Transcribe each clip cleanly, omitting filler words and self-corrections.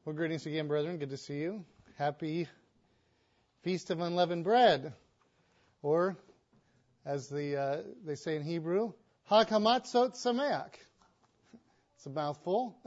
Well, greetings again, brethren. Good to see you. Happy Feast of Unleavened Bread. Or, as they say in Hebrew, Hag Hamatzot Sameach. It's a mouthful.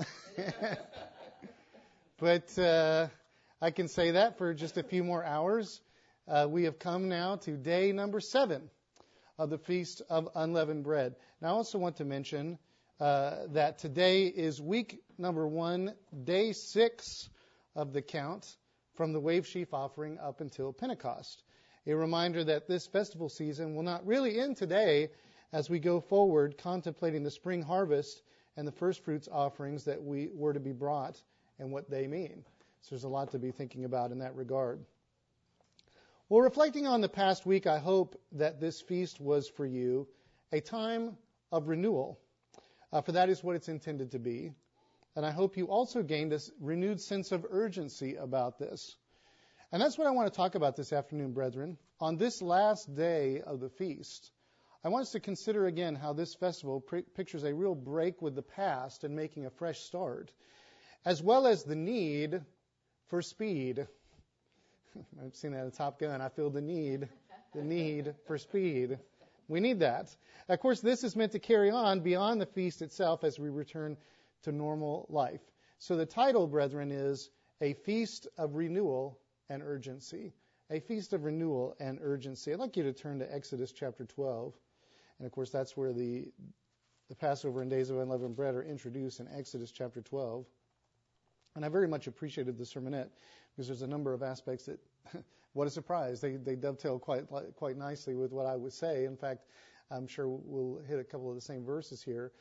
But I can say that for just a few more hours. We have come now to day number 7 of the Feast of Unleavened Bread. Now, I also want to mention that today is week number 1, day 6 of the count from the wave sheaf offering up until Pentecost. A reminder that this festival season will not really end today as we go forward contemplating the spring harvest and the first fruits offerings that we were to be brought and what they mean. So there's a lot to be thinking about in that regard. Well, reflecting on the past week, I hope that this feast was for you a time of renewal. For that is what it's intended to be. And I hope you also gained a renewed sense of urgency about this. And that's what I want to talk about this afternoon, brethren. On this last day of the feast, I want us to consider again how this festival pictures a real break with the past and making a fresh start, as well as the need for speed. I've seen that in Top Gun. I feel the need for speed. We need that. Of course, this is meant to carry on beyond the feast itself as we return to normal life. So the title, brethren, is A Feast of Renewal and Urgency. A Feast of Renewal and Urgency. I'd like you to turn to Exodus chapter 12. And of course, that's where the Passover and Days of Unleavened Bread are introduced in Exodus chapter 12. And I very much appreciated the sermonette because there's a number of aspects that, what a surprise, they dovetail quite nicely with what I would say. In fact, I'm sure we'll hit a couple of the same verses here.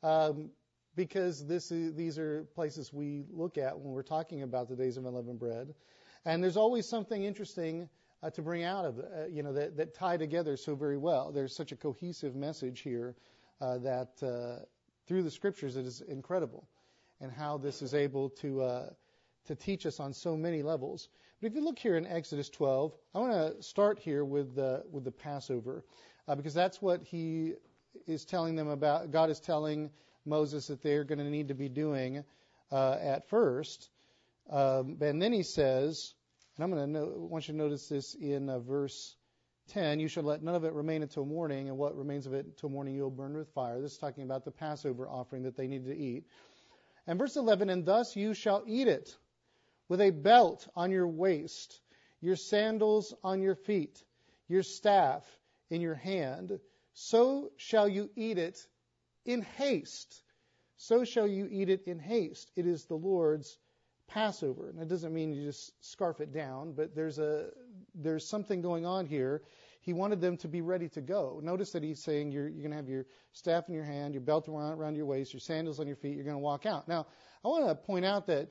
Because these are places we look at when we're talking about the Days of Unleavened Bread. And there's always something interesting to bring out of it, that tie together so very well. There's such a cohesive message here that through the Scriptures it is incredible, and how this is able to teach us on so many levels. But if you look here in Exodus 12, I want to start here with the Passover, because that's what he is telling them about. God is telling Moses that they're going to need to be doing at first. And then he says, and want you to notice this in verse 10, you shall let none of it remain until morning, and what remains of it until morning you'll burn with fire. This is talking about the Passover offering that they needed to eat. And verse 11, and thus you shall eat it with a belt on your waist, your sandals on your feet, your staff in your hand. So shall you eat it in haste. So shall you eat it in haste. It is the Lord's Passover. And it doesn't mean you just scarf it down, but there's something going on here. He wanted them to be ready to go. Notice that he's saying you're going to have your staff in your hand, your belt around your waist, your sandals on your feet. You're going to walk out. Now, I want to point out that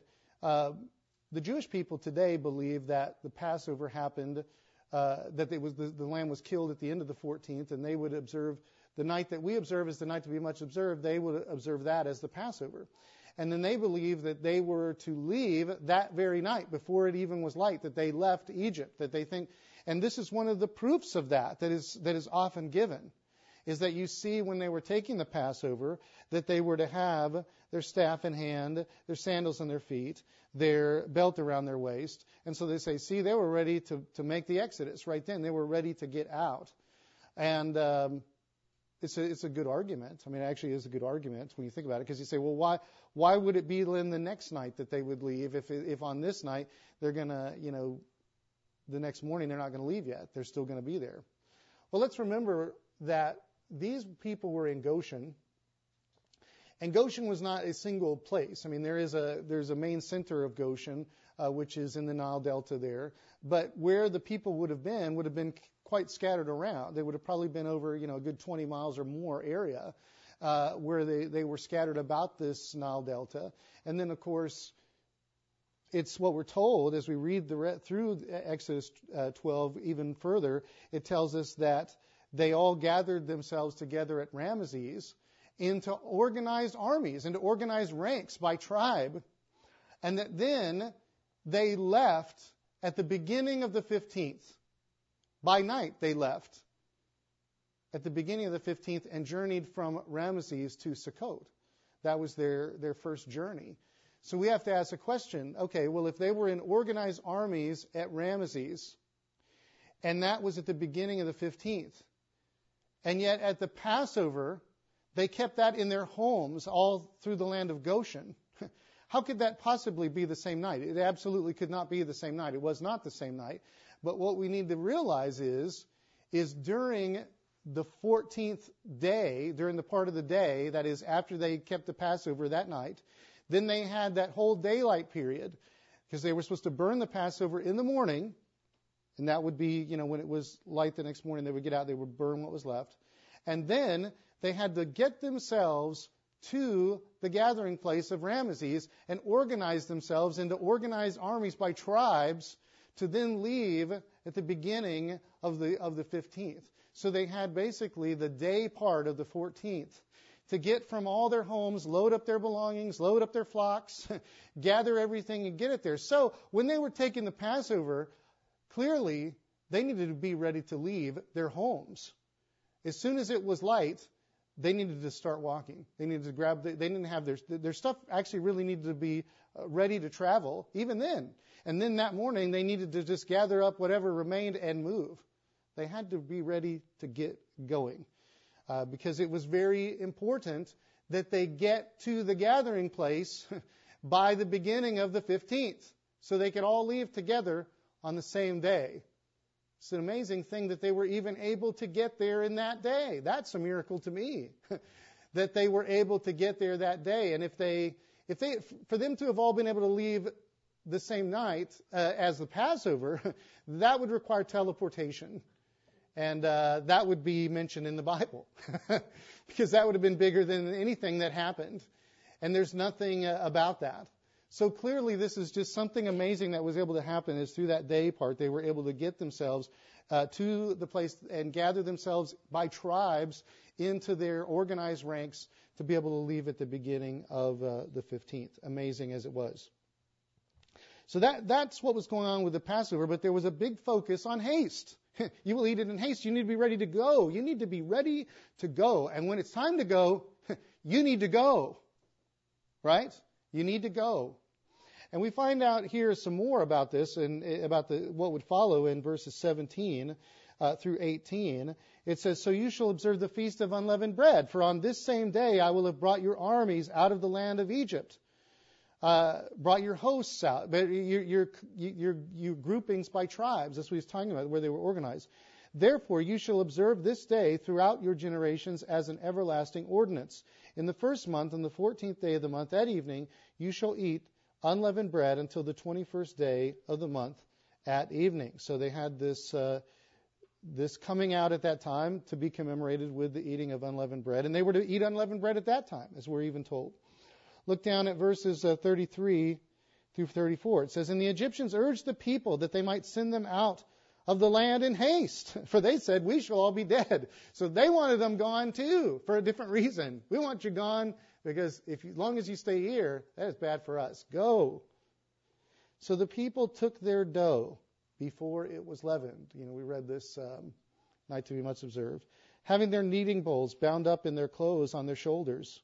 the Jewish people today believe that the Passover happened, that the lamb was killed at the end of the 14th, and they would observe the night that we observe as the night to be much observed. They would observe that as the Passover. And then they believe that they were to leave that very night before it even was light, that they left Egypt, that they think. And this is one of the proofs of that is often given, is that you see when they were taking the Passover that they were to have their staff in hand, their sandals on their feet, their belt around their waist. And so they say, see, they were ready to make the Exodus right then. They were ready to get out. And it's a good argument. I mean, it actually is a good argument when you think about it, because you say, well, why would it be then the next night that they would leave if on this night they're going to, the next morning they're not going to leave yet. They're still going to be there. Well, let's remember that these people were in Goshen, and Goshen was not a single place. I mean, there's a main center of Goshen, which is in the Nile Delta there, but where the people would have been quite scattered around. They would have probably been over, a good 20 miles or more area where they were scattered about this Nile Delta. And then, of course, it's what we're told as we read through Exodus 12 even further. It tells us that they all gathered themselves together at Ramesses into organized armies, into organized ranks by tribe, and that then they left at the beginning of the 15th. By night they left at the beginning of the 15th and journeyed from Ramesses to Sukkot. That was their first journey. So we have to ask a question. Okay, well, if they were in organized armies at Ramesses, and that was at the beginning of the 15th, and yet at the Passover, they kept that in their homes all through the land of Goshen, how could that possibly be the same night? It absolutely could not be the same night. It was not the same night. But what we need to realize is during the 14th day, during the part of the day, that is after they kept the Passover that night, then they had that whole daylight period, because they were supposed to burn the Passover in the morning, and that would be, when it was light the next morning, they would get out, they would burn what was left. And then they had to get themselves to the gathering place of Ramesses and organize themselves into organized armies by tribes to then leave at the beginning of the 15th. So they had basically the day part of the 14th to get from all their homes, load up their belongings, load up their flocks, gather everything and get it there. So when they were taking the Passover, clearly they needed to be ready to leave their homes. As soon as it was light, they needed to start walking. They needed to grab, they didn't have their stuff actually really needed to be ready to travel, even then. And then that morning, they needed to just gather up whatever remained and move. They had to be ready to get going. Because it was very important that they get to the gathering place by the beginning of the 15th, so they could all leave together on the same day. It's an amazing thing that they were even able to get there in that day. That's a miracle to me, that they were able to get there that day. And for them to have all been able to leave the same night as the Passover, that would require teleportation. And that would be mentioned in the Bible, because that would have been bigger than anything that happened. And there's nothing about that. So clearly this is just something amazing that was able to happen, is through that day part they were able to get themselves to the place and gather themselves by tribes into their organized ranks to be able to leave at the beginning of the 15th, amazing as it was. So that's what was going on with the Passover, but there was a big focus on haste. You will eat it in haste. You need to be ready to go. You need to be ready to go. And when it's time to go, you need to go. Right? You need to go. And we find out here some more about this and about what would follow in verses 17 through 18. It says, "So you shall observe the feast of unleavened bread, for on this same day I will have brought your armies out of the land of Egypt." Brought your hosts out, but your groupings by tribes. That's what he's talking about, where they were organized. "Therefore you shall observe this day throughout your generations as an everlasting ordinance. In the first month, on the 14th day of the month, at evening, you shall eat unleavened bread until the 21st day of the month at evening." So they had this coming out at that time to be commemorated with the eating of unleavened bread. And they were to eat unleavened bread at that time, as we're even told. Look down at verses 33 through 34. It says, "And the Egyptians urged the people that they might send them out of the land in haste, for they said, 'We shall all be dead.'" So they wanted them gone too, for a different reason. "We want you gone because as long as you stay here, that is bad for us. Go." "So the people took their dough before it was leavened." We read this night to be much observed. "Having their kneading bowls bound up in their clothes on their shoulders."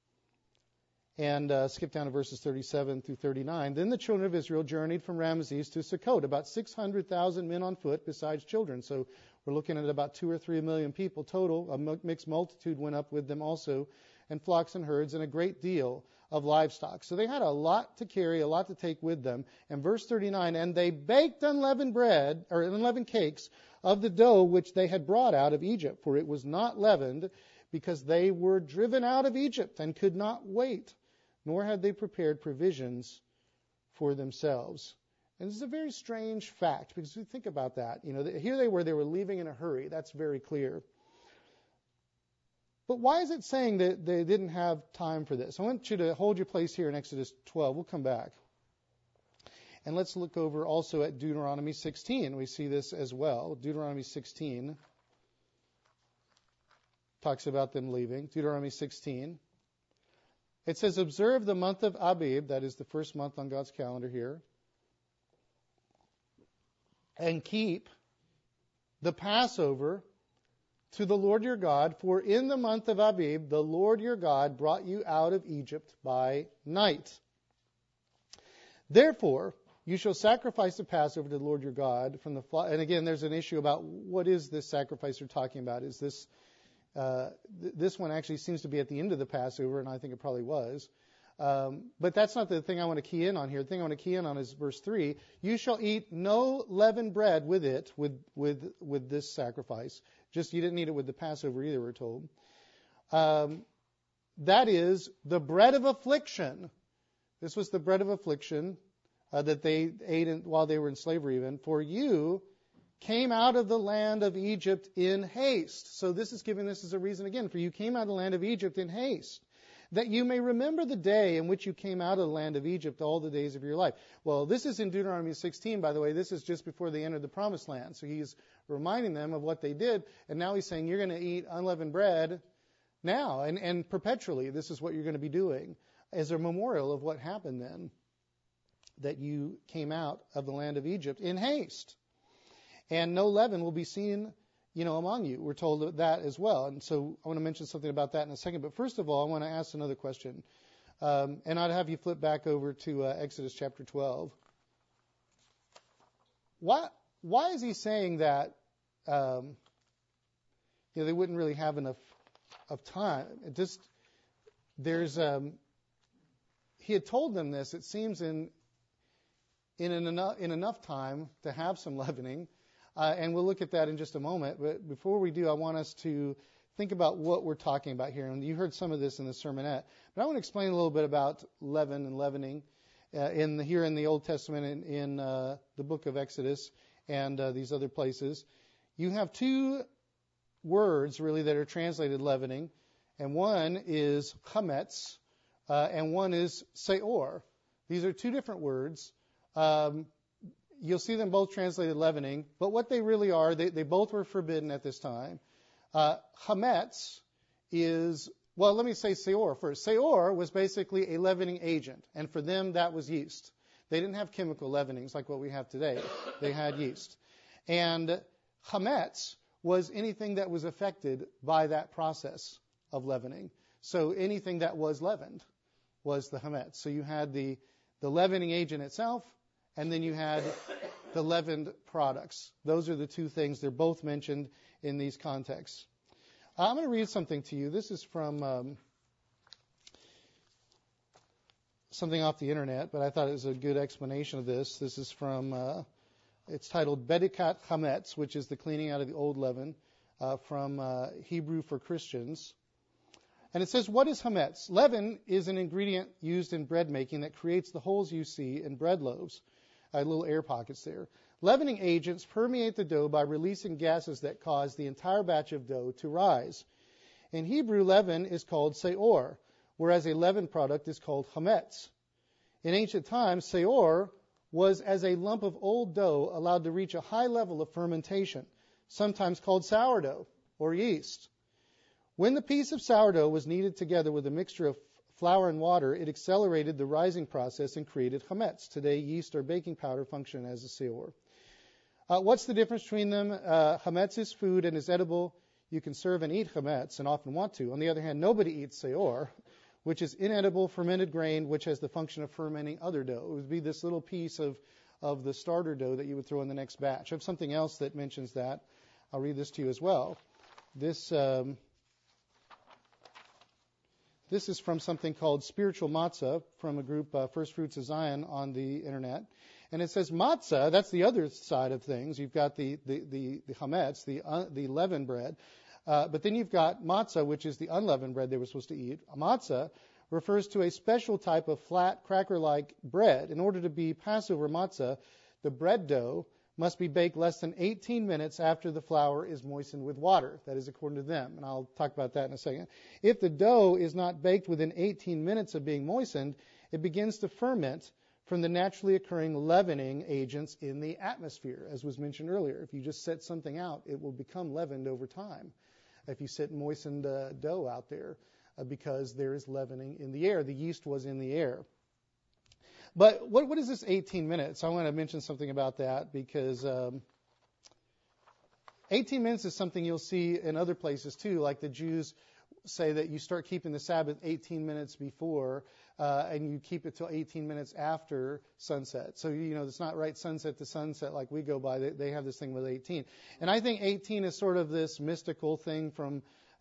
And skip down to verses 37 through 39. "Then the children of Israel journeyed from Ramesses to Sukkot, about 600,000 men on foot, besides children." So we're looking at about 2 or 3 million people total. A mixed multitude went up with them also, and flocks and herds, and a great deal of livestock. So they had a lot to carry, a lot to take with them. And verse 39, "And they baked unleavened bread, or unleavened cakes, of the dough which they had brought out of Egypt, for it was not leavened, because they were driven out of Egypt and could not wait. Nor had they prepared provisions for themselves." And this is a very strange fact, because we think about that. Here they were leaving in a hurry. That's very clear. But why is it saying that they didn't have time for this? I want you to hold your place here in Exodus 12. We'll come back. And let's look over also at Deuteronomy 16. We see this as well. Deuteronomy 16 talks about them leaving. Deuteronomy 16. It says, "Observe the month of Abib," that is the first month on God's calendar here, "and keep the Passover to the Lord your God, for in the month of Abib the Lord your God brought you out of Egypt by night." Therefore, you shall sacrifice the Passover to the Lord your God from the flock. And again, there's an issue about what is this sacrifice they're talking about. Is this this one actually seems to be at the end of the Passover, and I think it probably was. But that's not the thing I want to key in on here. The thing I want to key in on is verse 3. You shall eat no leavened bread with it, with this sacrifice. Just you didn't eat it with the Passover either, we're told. That is the bread of affliction. This was the bread of affliction that they ate while they were in slavery even. For you came out of the land of Egypt in haste. So this is giving this as a reason again. For you came out of the land of Egypt in haste, that you may remember the day in which you came out of the land of Egypt all the days of your life. Well, this is in Deuteronomy 16, by the way. This is just before they entered the promised land. So he's reminding them of what they did. And now he's saying, you're going to eat unleavened bread now and perpetually. This is what you're going to be doing as a memorial of what happened then, that you came out of the land of Egypt in haste. And no leaven will be seen, among you. We're told that as well. And so I want to mention something about that in a second. But first of all, I want to ask another question. And I'd have you flip back over to Exodus chapter 12. Why is he saying that they wouldn't really have enough of time? He had told them this, it seems, in enough time to have some leavening. And we'll look at that in just a moment. But before we do, I want us to think about what we're talking about here. And you heard some of this in the sermonette. But I want to explain a little bit about leaven and leavening here in the Old Testament in the book of Exodus and these other places. You have two words, really, that are translated leavening. And one is chametz, and one is seor. These are two different words. You'll see them both translated leavening, but what they really are, they both were forbidden at this time. Chametz is, well, let me say seor first. Seor was basically a leavening agent, and for them that was yeast. They didn't have chemical leavenings like what we have today. They had yeast. And chametz was anything that was affected by that process of leavening. So anything that was leavened was the chametz. So you had the leavening agent itself, and then you had the leavened products. Those are the two things. They're both mentioned in these contexts. I'm going to read something to you. This is from something off the internet, but I thought it was a good explanation of this. This is from, it's titled Bedikat Chametz, which is the cleaning out of the old leaven, from Hebrew for Christians. And it says, what is chametz? Leaven is an ingredient used in bread making that creates the holes you see in bread loaves. Little air pockets there. Leavening agents permeate the dough by releasing gases that cause the entire batch of dough to rise. In Hebrew, leaven is called seor, whereas a leavened product is called chametz. In ancient times, seor was as a lump of old dough allowed to reach a high level of fermentation, sometimes called sourdough or yeast. When the piece of sourdough was kneaded together with a mixture of flour and water, it accelerated the rising process and created chametz. Today, yeast or baking powder function as a seor. What's the difference between them? Chametz is food and is edible. You can serve and eat chametz and often want to. On the other hand, nobody eats seor, which is inedible fermented grain, which has the function of fermenting other dough. It would be this little piece of the starter dough that you would throw in the next batch. I have something else that mentions that. I'll read this to you as well. This is from something called Spiritual Matzah from a group, First Fruits of Zion, on the internet. And it says matzah, that's the other side of things. You've got the chametz, the leavened bread. But then you've got matzah, which is the unleavened bread they were supposed to eat. Matzah refers to a special type of flat, cracker-like bread. In order to be Passover matzah, the bread dough must be baked less than 18 minutes after the flour is moistened with water. That is according to them, and I'll talk about that in a second. If the dough is not baked within 18 minutes of being moistened, it begins to ferment from the naturally occurring leavening agents in the atmosphere, as was mentioned earlier. If you just set something out, it will become leavened over time. If you set moistened dough out there, because there is leavening in the air. The yeast was in the air. But what is this 18 minutes? I want to mention something about that because 18 minutes is something you'll see in other places too, like the Jews say that you start keeping the Sabbath 18 minutes before and you keep it till 18 minutes after sunset. So, it's not right sunset to sunset like we go by. They have this thing with 18. And I think 18 is sort of this mystical thing from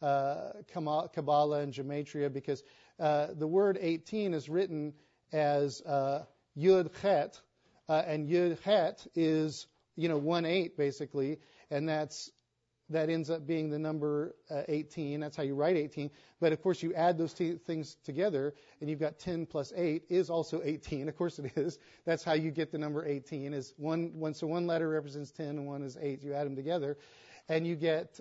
Kabbalah and Gematria, because the word 18 is written as Yud Chet, and Yud Chet is 1/8 basically, and that ends up being the number 18. That's how you write 18. But of course, you add those two things together, and you've got 10 plus 8 is also 18. Of course, it is. That's how you get the number 18. Is one. So one letter represents 10, and one is 8. You add them together, and you get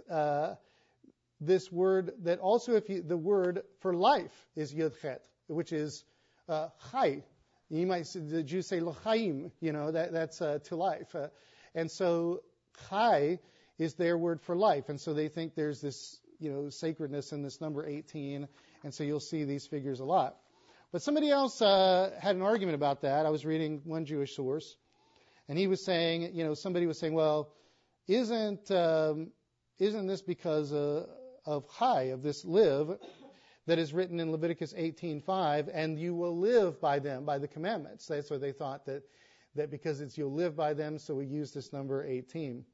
this word that also, the word for life is Yud Chet, which is Chai. You might say, the Jews say L'chaim. That's to life, and so Chai is their word for life. And so they think there's this, sacredness in this number 18. And so you'll see these figures a lot. But somebody else had an argument about that. I was reading one Jewish source, and he was saying, somebody was saying, well, isn't this because of Chai, of this live, that is written in Leviticus 18:5, and you will live by them, by the commandments. That's what they thought, that because you'll live by them, so we use this number 18.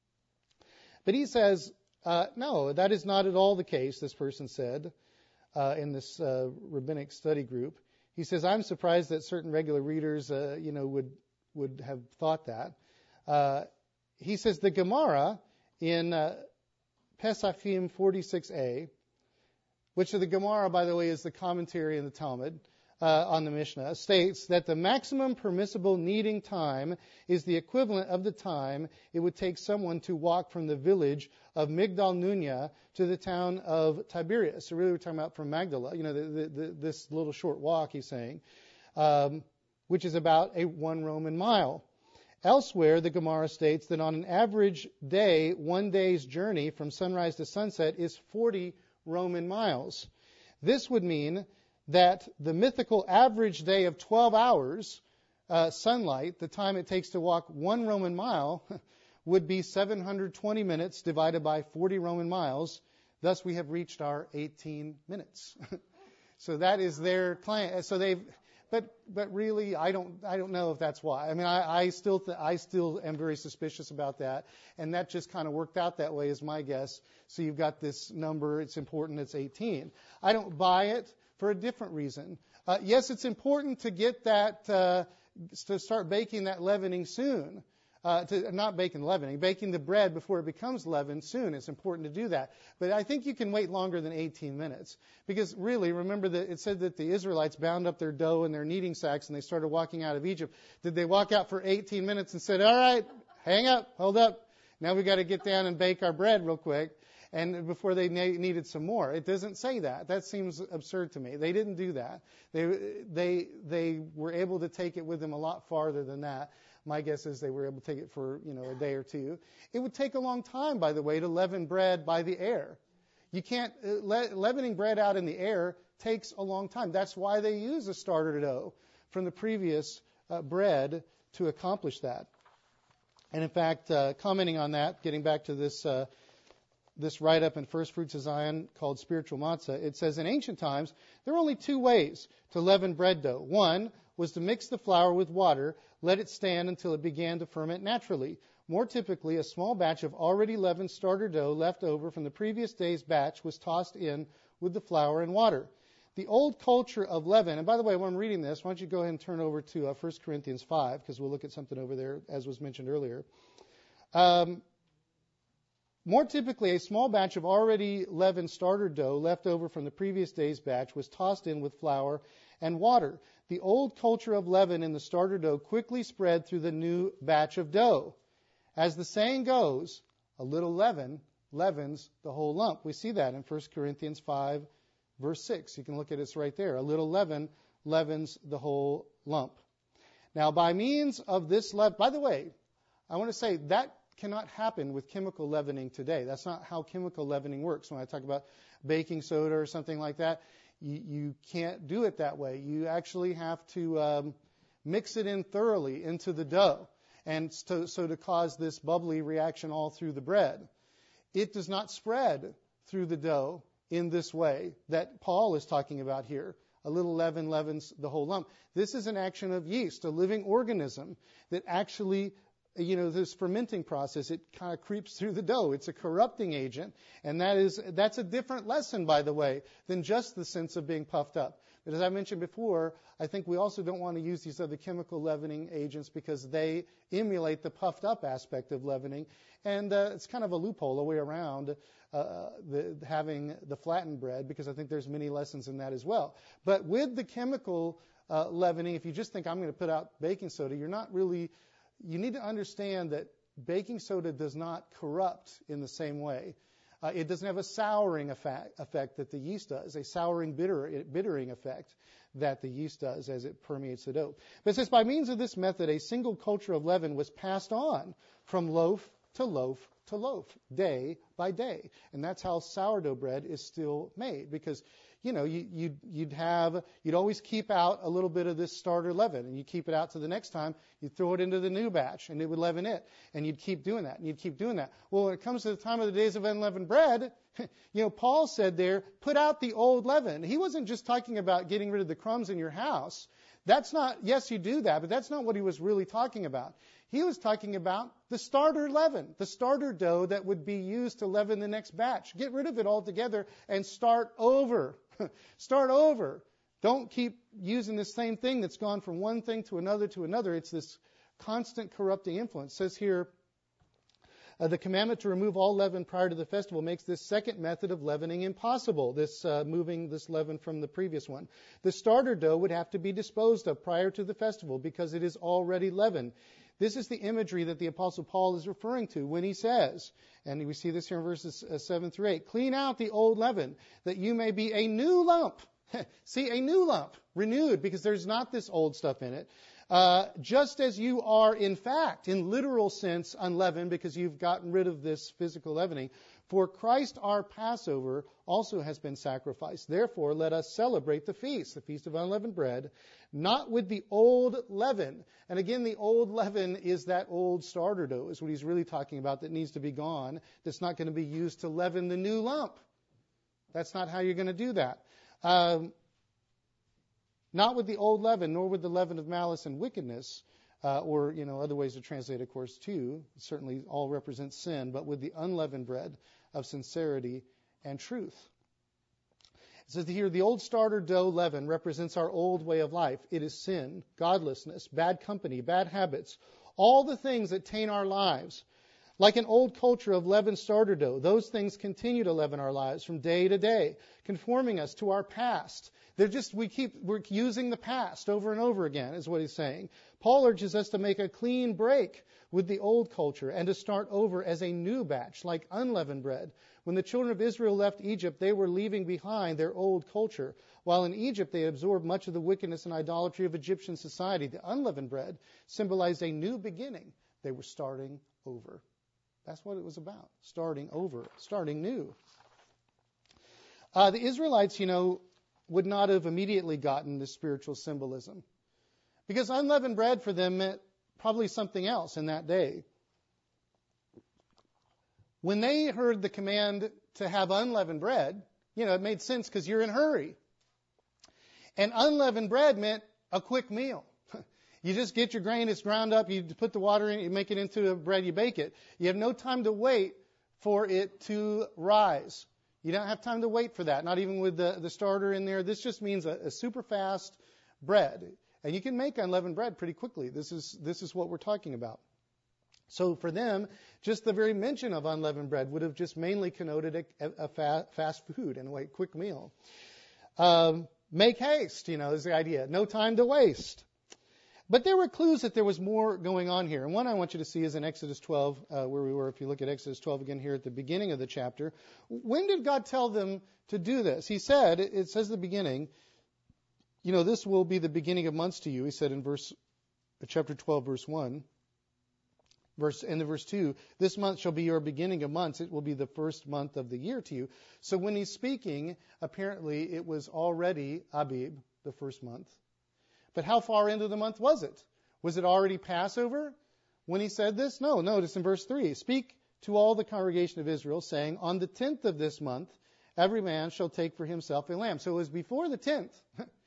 But he says, no, that is not at all the case, this person said in this rabbinic study group. He says, I'm surprised that certain regular readers, would have thought that. He says the Gemara in Pesachim 46a, which the Gemara, by the way, is the commentary in the Talmud on the Mishnah, states that the maximum permissible kneading time is the equivalent of the time it would take someone to walk from the village of Migdal Nunya to the town of Tiberias. So really we're talking about from Magdala, this little short walk, he's saying, which is about 1 Roman mile. Elsewhere, the Gemara states that on an average day, 1 day's journey from sunrise to sunset is 40 Roman miles. This would mean that the mythical average day of 12 hours sunlight, the time it takes to walk 1 Roman mile, would be 720 minutes divided by 40 Roman miles. Thus, we have reached our 18 minutes. So that is their claim. So but really, I don't know if that's why. I mean, I still am very suspicious about that, and that just kind of worked out that way, is my guess. So you've got this number. It's important. It's 18. I don't buy it for a different reason. Yes, it's important to get that, to start baking that leavening soon. Baking the bread before it becomes leavened soon. It's important to do that. But I think you can wait longer than 18 minutes. Because really, remember that it said that the Israelites bound up their dough in their kneading sacks and they started walking out of Egypt. Did they walk out for 18 minutes and said, all right, hang up, hold up. Now we've got to get down and bake our bread real quick. And before they needed some more. It doesn't say that. That seems absurd to me. They didn't do that. They were able to take it with them a lot farther than that. My guess is they were able to take it for, a day or two. It would take a long time, by the way, to leaven bread by the air. You can't, leavening bread out in the air takes a long time. That's why they use a starter dough from the previous bread to accomplish that. And in fact, commenting on that, getting back to this write-up in First Fruits of Zion called Spiritual Matzah, it says, in ancient times, there were only 2 ways to leaven bread dough. One was to mix the flour with water, let it stand until it began to ferment naturally. More typically, a small batch of already leavened starter dough left over from the previous day's batch was tossed in with the flour and water. The old culture of leaven, and by the way, when I'm reading this, why don't you go ahead and turn over to 1 Corinthians 5, because we'll look at something over there, as was mentioned earlier. More typically, a small batch of already leavened starter dough left over from the previous day's batch was tossed in with flour and water. The old culture of leaven in the starter dough quickly spread through the new batch of dough. As the saying goes, a little leaven leavens the whole lump. We see that in 1 Corinthians 5, verse 6. You can look at it right there. A little leaven leavens the whole lump. Now, by means of this leaven, by the way, I want to say that cannot happen with chemical leavening today. That's not how chemical leavening works. When I talk about baking soda or something like that, you can't do it that way. You actually have to mix it in thoroughly into the dough, and so to cause this bubbly reaction all through the bread. It does not spread through the dough in this way that Paul is talking about here. A little leaven leavens the whole lump. This is an action of yeast, a living organism that actually, this fermenting process, it kind of creeps through the dough. It's a corrupting agent, and that's a different lesson, by the way, than just the sense of being puffed up. But as I mentioned before, I think we also don't want to use these other chemical leavening agents because they emulate the puffed up aspect of leavening. And it's kind of a loophole, a way around having the flattened bread, because I think there's many lessons in that as well. But with the chemical leavening, if you just think I'm going to put out baking soda, you're not really, you need to understand that baking soda does not corrupt in the same way. It doesn't have a souring effect that the yeast does, a souring bittering effect that the yeast does as it permeates the dough. But it says, by means of this method, a single culture of leaven was passed on from loaf to loaf to loaf, day by day. And that's how sourdough bread is still made, because you'd always keep out a little bit of this starter leaven, and you keep it out to the next time, you throw it into the new batch, and it would leaven it, and you'd keep doing that, and you'd keep doing that. Well, when it comes to the time of the days of unleavened bread, Paul said there, put out the old leaven. He wasn't just talking about getting rid of the crumbs in your house. That's not, yes, you do that, but that's not what he was really talking about. He was talking about the starter leaven, the starter dough that would be used to leaven the next batch. Get rid of it altogether and start over. Start over. Don't keep using the same thing that's gone from one thing to another to another. It's this constant corrupting influence. It says here, the commandment to remove all leaven prior to the festival makes this second method of leavening impossible, this moving this leaven from the previous one. The starter dough would have to be disposed of prior to the festival because it is already leavened. This is the imagery that the Apostle Paul is referring to when he says, and we see this here in verses 7 through 8, clean out the old leaven, that you may be a new lump. See, a new lump, renewed, because there's not this old stuff in it. Just as you are, in fact, in literal sense, unleavened, because you've gotten rid of this physical leavening. For Christ our Passover also has been sacrificed. Therefore, let us celebrate the feast of unleavened bread, not with the old leaven. And again, the old leaven is that old starter dough, is what he's really talking about, that needs to be gone. That's not going to be used to leaven the new lump. That's not how you're going to do that. Not with the old leaven, nor with the leaven of malice and wickedness, or other ways to translate, of course, too. Certainly all represent sin, but with the unleavened bread of sincerity and truth. It says here, the old starter dough leaven represents our old way of life. It is sin, godlessness, bad company, bad habits, all the things that taint our lives. Like an old culture of leavened starter dough, those things continue to leaven our lives from day to day, conforming us to our past. We're using the past over and over again, is what he's saying. Paul urges us to make a clean break with the old culture and to start over as a new batch, like unleavened bread. When the children of Israel left Egypt, they were leaving behind their old culture. While in Egypt, they absorbed much of the wickedness and idolatry of Egyptian society. The unleavened bread symbolized a new beginning. They were starting over. That's what it was about, starting over, starting new. The Israelites, would not have immediately gotten this spiritual symbolism, because unleavened bread for them meant probably something else in that day. When they heard the command to have unleavened bread, it made sense because you're in a hurry. And unleavened bread meant a quick meal. You just get your grain, it's ground up, you put the water in it, you make it into a bread, you bake it. You have no time to wait for it to rise. You don't have time to wait for that, not even with the starter in there. This just means a super fast bread. And you can make unleavened bread pretty quickly. This is what we're talking about. So for them, just the very mention of unleavened bread would have just mainly connoted a fast food and a quick meal. Make haste, is the idea. No time to waste. But there were clues that there was more going on here. And one I want you to see is in Exodus 12, where we were. If you look at Exodus 12 again here at the beginning of the chapter. When did God tell them to do this? He said, it says at the beginning, this will be the beginning of months to you. He said in chapter 12, verse 1. End of verse 2, this month shall be your beginning of months. It will be the first month of the year to you. So when he's speaking, apparently it was already Abib, the first month. But how far into the month was it? Was it already Passover when he said this? No, notice in verse 3, speak to all the congregation of Israel, saying, on the 10th of this month, every man shall take for himself a lamb. So it was before the 10th.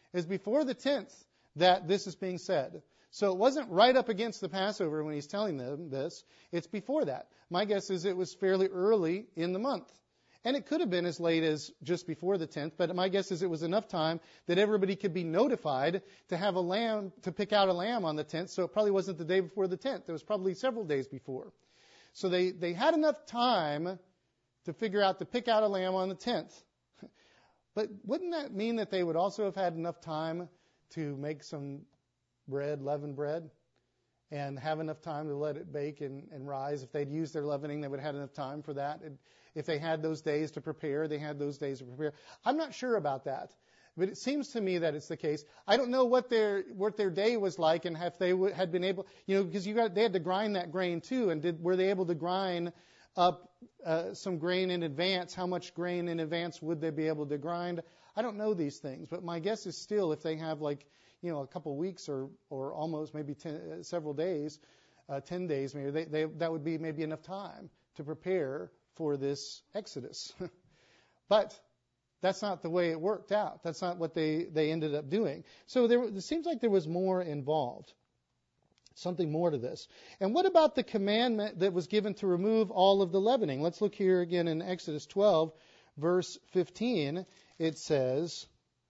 It's before the 10th that this is being said. So it wasn't right up against the Passover when he's telling them this. It's before that. My guess is it was fairly early in the month. And it could have been as late as just before the 10th, but my guess is it was enough time that everybody could be notified to have a lamb, to pick out a lamb on the 10th, so it probably wasn't the day before the 10th. It was probably several days before. So they had enough time to figure out to pick out a lamb on the 10th. But wouldn't that mean that they would also have had enough time to make some bread, leavened bread, and have enough time to let it bake and rise? If they'd used their leavening, they would have had enough time for that. If they had those days to prepare, they had those days to prepare. I'm not sure about that, but it seems to me that it's the case. I don't know what their day was like, and if they had been able, because they had to grind that grain too, and were they able to grind up some grain in advance? How much grain in advance would they be able to grind? I don't know these things, but my guess is still if they have a couple weeks or almost maybe several days, 10 days maybe, that would be maybe enough time to prepare for this Exodus. But that's not the way it worked out. That's not what they ended up doing. So it seems like there was more involved. Something more to this. And what about the commandment that was given to remove all of the leavening? Let's look here again in Exodus 12, verse 15. It says,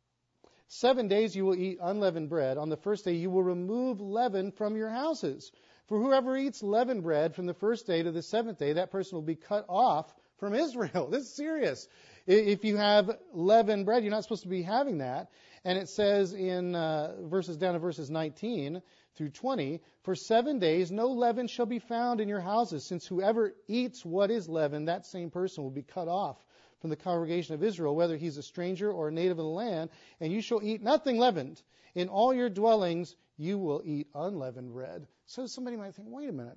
7 days you will eat unleavened bread. On the first day you will remove leaven from your houses. For whoever eats leavened bread from the first day to the seventh day, that person will be cut off from Israel. This is serious. If you have leavened bread, you're not supposed to be having that. And it says in down to verses 19 through 20, for 7 days no leaven shall be found in your houses, since whoever eats what is leavened, that same person will be cut off from the congregation of Israel, whether he's a stranger or a native of the land. And you shall eat nothing leavened. In all your dwellings you will eat unleavened bread. So somebody might think, wait a minute.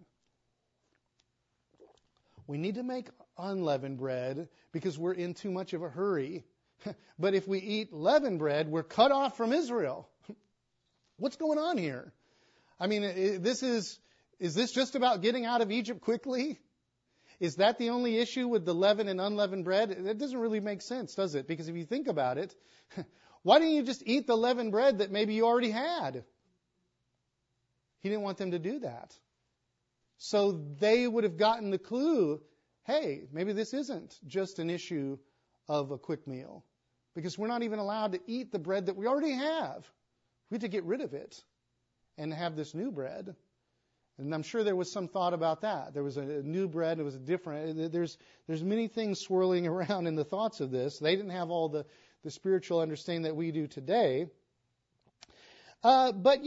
We need to make unleavened bread because we're in too much of a hurry. But if we eat leavened bread, we're cut off from Israel. What's going on here? I mean, is this just about getting out of Egypt quickly? Is that the only issue with the leavened and unleavened bread? That doesn't really make sense, does it? Because if you think about it, why didn't you just eat the leavened bread that maybe you already had? He didn't want them to do that. So they would have gotten the clue, hey, maybe this isn't just an issue of a quick meal. Because we're not even allowed to eat the bread that we already have. We have to get rid of it and have this new bread. And I'm sure there was some thought about that. There was a new bread. It was a different. There's many things swirling around in the thoughts of this. They didn't have all the spiritual understanding that we do today. But,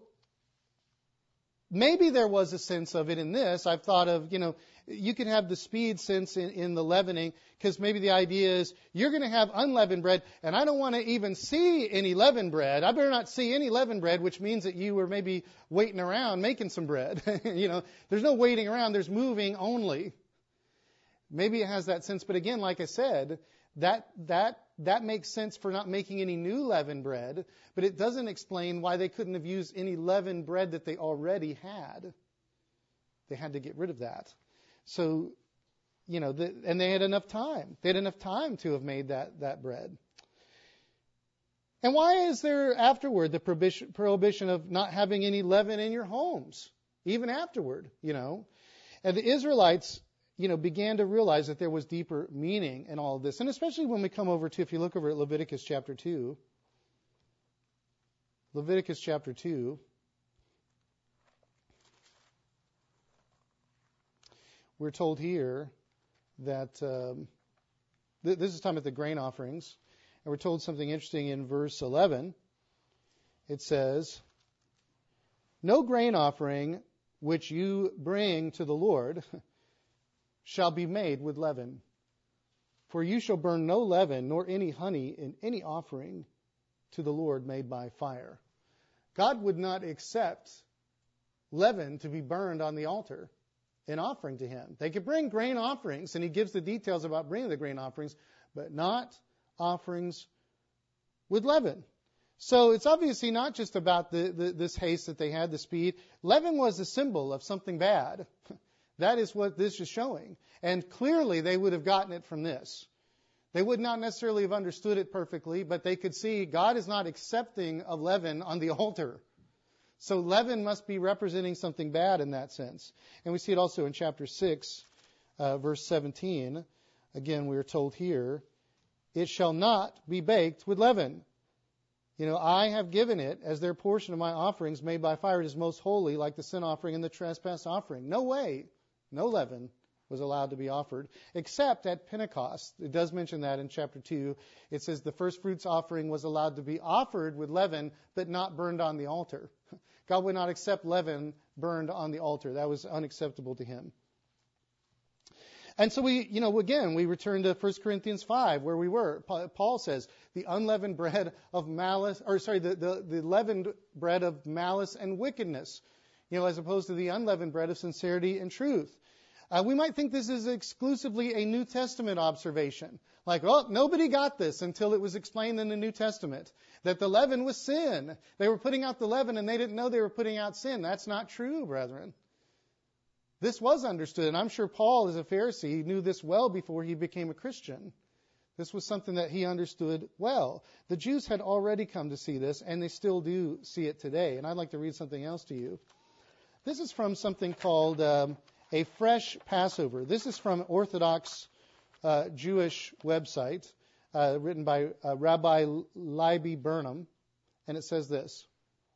maybe there was a sense of it in this. I've thought of, you could have the speed sense in the leavening, because maybe the idea is you're going to have unleavened bread, and I don't want to even see any leavened bread. I better not see any leavened bread, which means that you were maybe waiting around making some bread. There's no waiting around. There's moving only. Maybe it has that sense. But again, like I said, that makes sense for not making any new leavened bread, but it doesn't explain why they couldn't have used any leavened bread that they already had. They had to get rid of that. So, and they had enough time. They had enough time to have made that bread. And why is there afterward the prohibition of not having any leaven in your homes, even afterward, And the Israelites, began to realize that there was deeper meaning in all of this. And especially when we come over to, if you look over at Leviticus chapter 2. Leviticus chapter 2. We're told here that this is talking about the grain offerings. And we're told something interesting in verse 11. It says, no grain offering which you bring to the Lord shall be made with leaven. For you shall burn no leaven, nor any honey in any offering to the Lord made by fire. God would not accept leaven to be burned on the altar in offering to Him. They could bring grain offerings, and He gives the details about bringing the grain offerings, but not offerings with leaven. So it's obviously not just about this haste that they had, the speed. Leaven was a symbol of something bad. That is what this is showing. And clearly they would have gotten it from this. They would not necessarily have understood it perfectly, but they could see God is not accepting of leaven on the altar. So leaven must be representing something bad in that sense. And we see it also in chapter 6, verse 17. Again, we are told here, it shall not be baked with leaven. I have given it as their portion of my offerings made by fire. It is most holy, like the sin offering and the trespass offering. No way, no leaven was allowed to be offered, except at Pentecost. It does mention that in chapter 2. It says the first fruits offering was allowed to be offered with leaven, but not burned on the altar. God would not accept leaven burned on the altar. That was unacceptable to him. And so we return to 1 Corinthians 5, where we were. Paul says, the unleavened bread of malice, the leavened bread of malice and wickedness, as opposed to the unleavened bread of sincerity and truth. We might think this is exclusively a New Testament observation. Like, nobody got this until it was explained in the New Testament, that the leaven was sin. They were putting out the leaven and they didn't know they were putting out sin. That's not true, brethren. This was understood, and I'm sure Paul, as a Pharisee, knew this well before he became a Christian. This was something that he understood well. The Jews had already come to see this, and they still do see it today. And I'd like to read something else to you. This is from something called a fresh Passover. This is from Orthodox Jewish website, written by Rabbi Leiby Burnham, and it says this.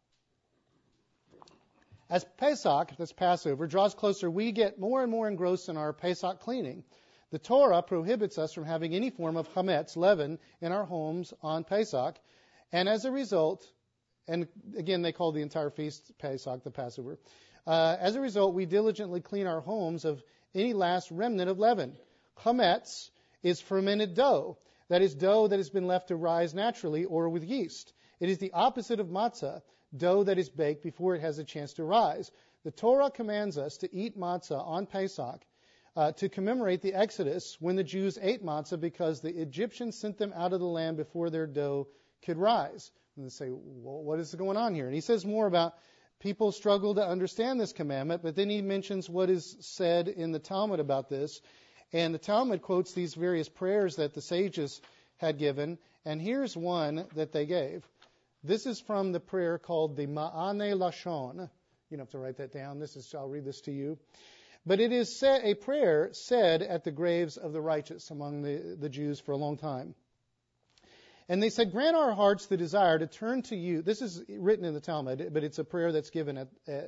As Pesach, that's Passover, draws closer, we get more and more engrossed in our Pesach cleaning. The Torah prohibits us from having any form of chametz, leaven, in our homes on Pesach, and as a result, and again they call the entire feast Pesach, the Passover, as a result, we diligently clean our homes of any last remnant of leaven. Chametz is fermented dough. That is dough that has been left to rise naturally or with yeast. It is the opposite of matzah, dough that is baked before it has a chance to rise. The Torah commands us to eat matzah on Pesach to commemorate the Exodus when the Jews ate matzah because the Egyptians sent them out of the land before their dough could rise. And they say, well, what is going on here? And he says more about people struggle to understand this commandment, but then he mentions what is said in the Talmud about this. And the Talmud quotes these various prayers that the sages had given, and here's one that they gave. This is from the prayer called the Ma'ane Lashon. You don't have to write that down. I'll read this to you. But it is a prayer said at the graves of the righteous among the Jews for a long time. And they said, grant our hearts the desire to turn to you. This is written in the Talmud, but it's a prayer that's given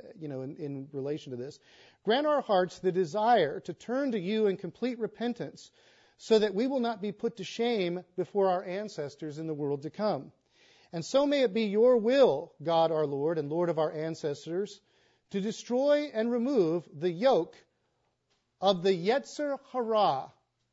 in relation to this. Grant our hearts the desire to turn to you in complete repentance so that we will not be put to shame before our ancestors in the world to come. And so may it be your will, God our Lord and Lord of our ancestors, to destroy and remove the yoke of the Yetzer Hara,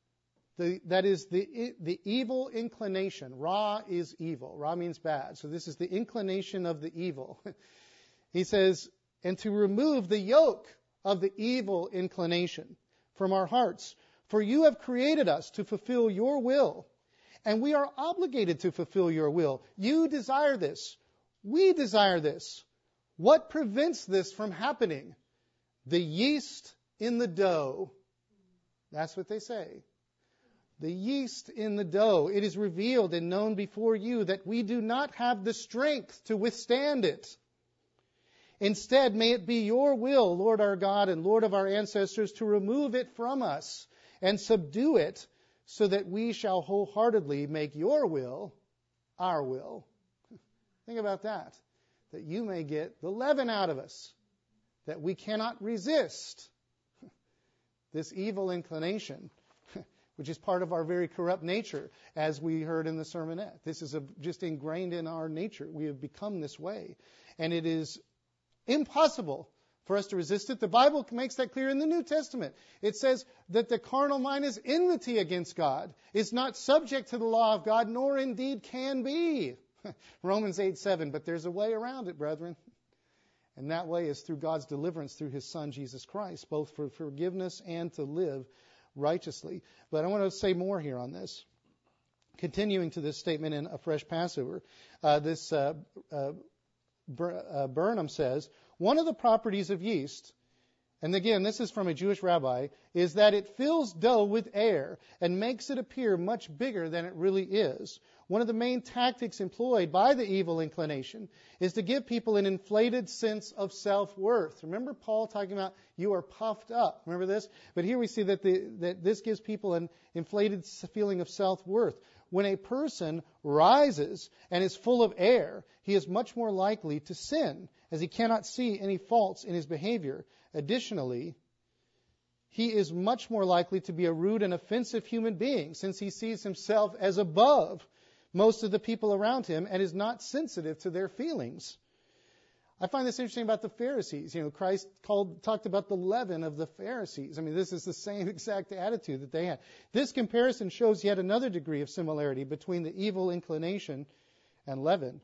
that is the evil inclination. Ra is evil. Ra means bad. So this is the inclination of the evil. He says, and to remove the yoke of the evil inclination from our hearts. For you have created us to fulfill your will, and we are obligated to fulfill your will. You desire this. We desire this. What prevents this from happening? The yeast in the dough. That's what they say. The yeast in the dough. It is revealed and known before you that we do not have the strength to withstand it. Instead, may it be your will, Lord our God and Lord of our ancestors, to remove it from us and subdue it, so that we shall wholeheartedly make your will our will. Think about that. That you may get the leaven out of us, that we cannot resist this evil inclination, which is part of our very corrupt nature, as we heard in the sermonette. This is just ingrained in our nature. We have become this way. And it is impossible for us to resist it. The Bible makes that clear in the New Testament. It says that the carnal mind is enmity against God. It's not subject to the law of God, nor indeed can be. Romans 8:7. But there's a way around it, brethren. And that way is through God's deliverance through His Son, Jesus Christ, both for forgiveness and to live righteously. But I want to say more here on this. Continuing to this statement in A Fresh Passover, Burnham says, one of the properties of yeast, and again, this is from a Jewish rabbi, is that it fills dough with air and makes it appear much bigger than it really is. One of the main tactics employed by the evil inclination is to give people an inflated sense of self-worth. Remember Paul talking about you are puffed up. Remember this? But here we see that this gives people an inflated feeling of self-worth. When a person rises and is full of air, he is much more likely to sin, as he cannot see any faults in his behavior. Additionally, he is much more likely to be a rude and offensive human being, since he sees himself as above most of the people around him and is not sensitive to their feelings. I find this interesting about the Pharisees. Christ talked about the leaven of the Pharisees. I mean, this is the same exact attitude that they had. This comparison shows yet another degree of similarity between the evil inclination and leaven.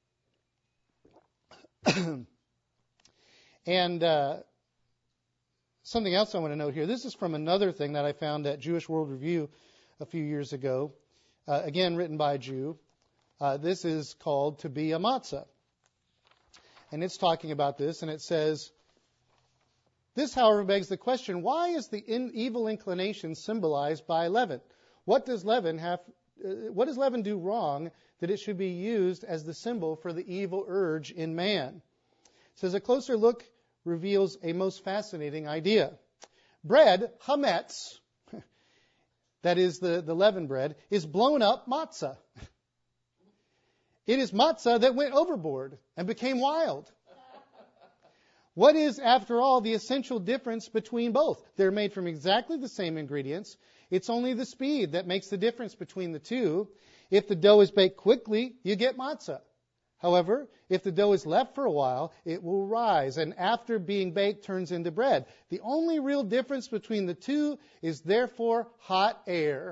And something else I want to note here. This is from another thing that I found at Jewish World Review a few years ago. Again, written by a Jew. This is called To Be a Matzah. And it's talking about this, and it says, this, however, begs the question, why is the evil inclination symbolized by leaven? What does leaven do wrong that it should be used as the symbol for the evil urge in man? It says, a closer look reveals a most fascinating idea. Bread, chametz, that is the leavened bread, is blown up matzah. It is matzah that went overboard and became wild. What is, after all, the essential difference between both? They're made from exactly the same ingredients. It's only the speed that makes the difference between the two. If the dough is baked quickly, you get matzah. However, if the dough is left for a while, it will rise, and after being baked, turns into bread. The only real difference between the two is therefore hot air.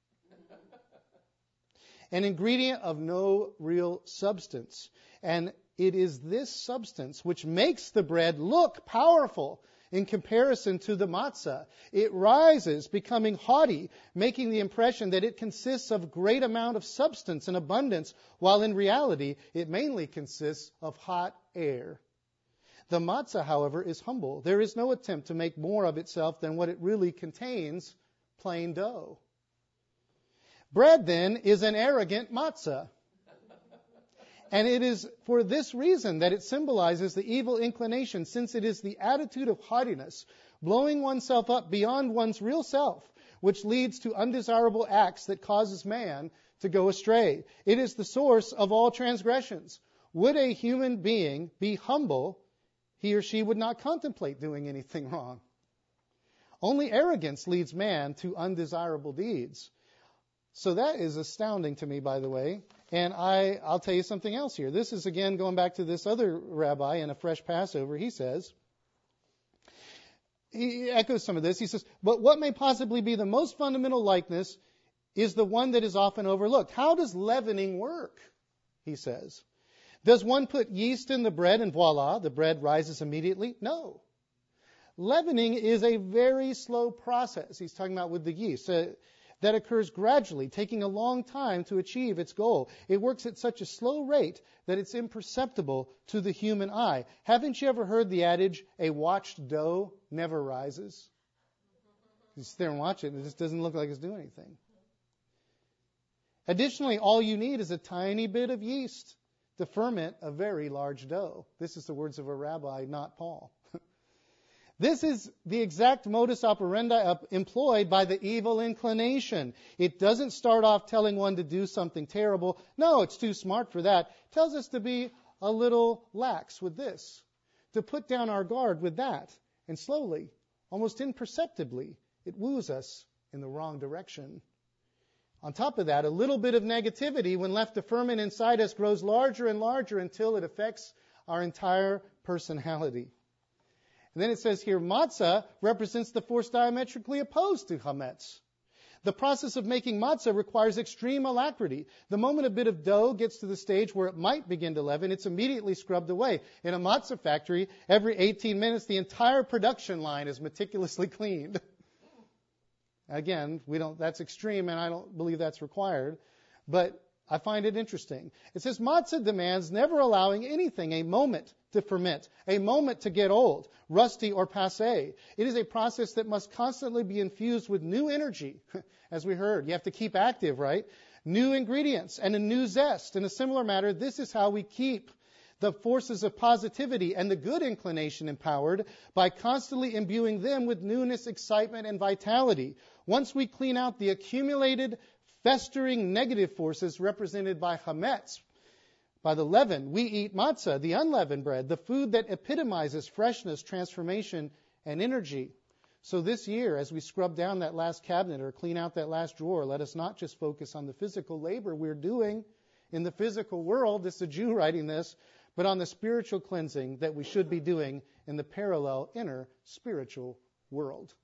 An ingredient of no real substance. And it is this substance which makes the bread look powerful in comparison to the matzah. It rises, becoming haughty, making the impression that it consists of great amount of substance and abundance, while in reality it mainly consists of hot air. The matzah, however, is humble. There is no attempt to make more of itself than what it really contains, plain dough. Bread, then, is an arrogant matzah. And it is for this reason that it symbolizes the evil inclination, since it is the attitude of haughtiness, blowing oneself up beyond one's real self, which leads to undesirable acts that causes man to go astray. It is the source of all transgressions. Would a human being be humble, he or she would not contemplate doing anything wrong. Only arrogance leads man to undesirable deeds. So that is astounding to me, by the way. And I'll tell you something else here. This is, again, going back to this other rabbi in A Fresh Passover. He echoes some of this. He says, but what may possibly be the most fundamental likeness is the one that is often overlooked. How does leavening work? He says. Does one put yeast in the bread and voila, the bread rises immediately? No. Leavening is a very slow process. He's talking about with the yeast. That occurs gradually, taking a long time to achieve its goal. It works at such a slow rate that it's imperceptible to the human eye. Haven't you ever heard the adage, a watched dough never rises? You sit there and watch it, and it just doesn't look like it's doing anything. Additionally, all you need is a tiny bit of yeast to ferment a very large dough. This is the words of a rabbi, not Paul. This is the exact modus operandi employed by the evil inclination. It doesn't start off telling one to do something terrible. No, it's too smart for that. It tells us to be a little lax with this, to put down our guard with that. And slowly, almost imperceptibly, it woos us in the wrong direction. On top of that, a little bit of negativity, when left to ferment inside us, grows larger and larger until it affects our entire personality. And then it says here, matzah represents the force diametrically opposed to chametz. The process of making matzah requires extreme alacrity. The moment a bit of dough gets to the stage where it might begin to leaven, it's immediately scrubbed away. In a matzah factory, every 18 minutes, the entire production line is meticulously cleaned. Again, that's extreme, and I don't believe that's required. But I find it interesting. It says matzah demands never allowing anything a moment to ferment, a moment to get old, rusty, or passé. It is a process that must constantly be infused with new energy. As we heard, you have to keep active, right? New ingredients and a new zest. In a similar manner, this is how we keep the forces of positivity and the good inclination empowered by constantly imbuing them with newness, excitement, and vitality. Once we clean out the accumulated, festering negative forces represented by chametz, by the leaven, we eat matzah, the unleavened bread, the food that epitomizes freshness, transformation, and energy. So this year, as we scrub down that last cabinet or clean out that last drawer, let us not just focus on the physical labor we're doing in the physical world, this is a Jew writing this, but on the spiritual cleansing that we should be doing in the parallel inner spiritual world.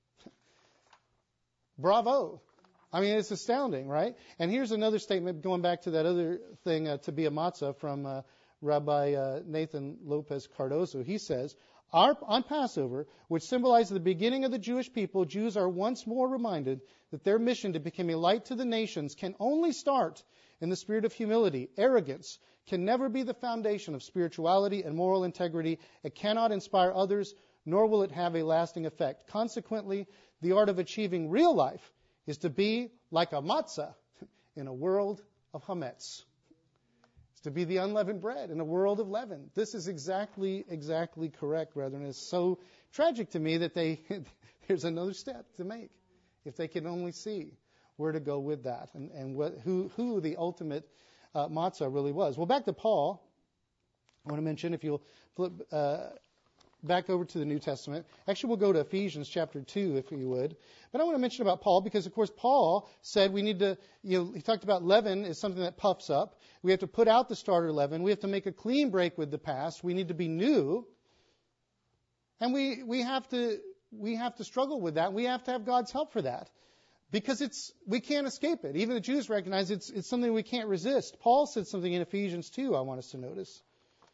Bravo. I mean, it's astounding, right? And here's another statement going back to that other thing, to be a matzah, from Rabbi Nathan Lopez Cardozo. He says, on Passover, which symbolizes the beginning of the Jewish people, Jews are once more reminded that their mission to become a light to the nations can only start in the spirit of humility. Arrogance can never be the foundation of spirituality and moral integrity. It cannot inspire others, nor will it have a lasting effect. Consequently, the art of achieving real life is to be like a matzah in a world of chametz. It's to be the unleavened bread in a world of leaven. This is exactly correct, brethren. It's so tragic to me that there's another step to make. If they can only see where to go with that and who the ultimate matzah really was. Well, back to Paul. I want to mention, if you'll flip back over to the New Testament. Actually, we'll go to Ephesians chapter 2, if you would. But I want to mention about Paul because, of course, Paul said we need to, he talked about leaven is something that puffs up. We have to put out the starter leaven. We have to make a clean break with the past. We need to be new. And we have to struggle with that. We have to have God's help for that. Because we can't escape it. Even the Jews recognize it's something we can't resist. Paul said something in Ephesians 2 I want us to notice.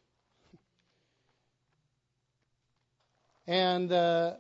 And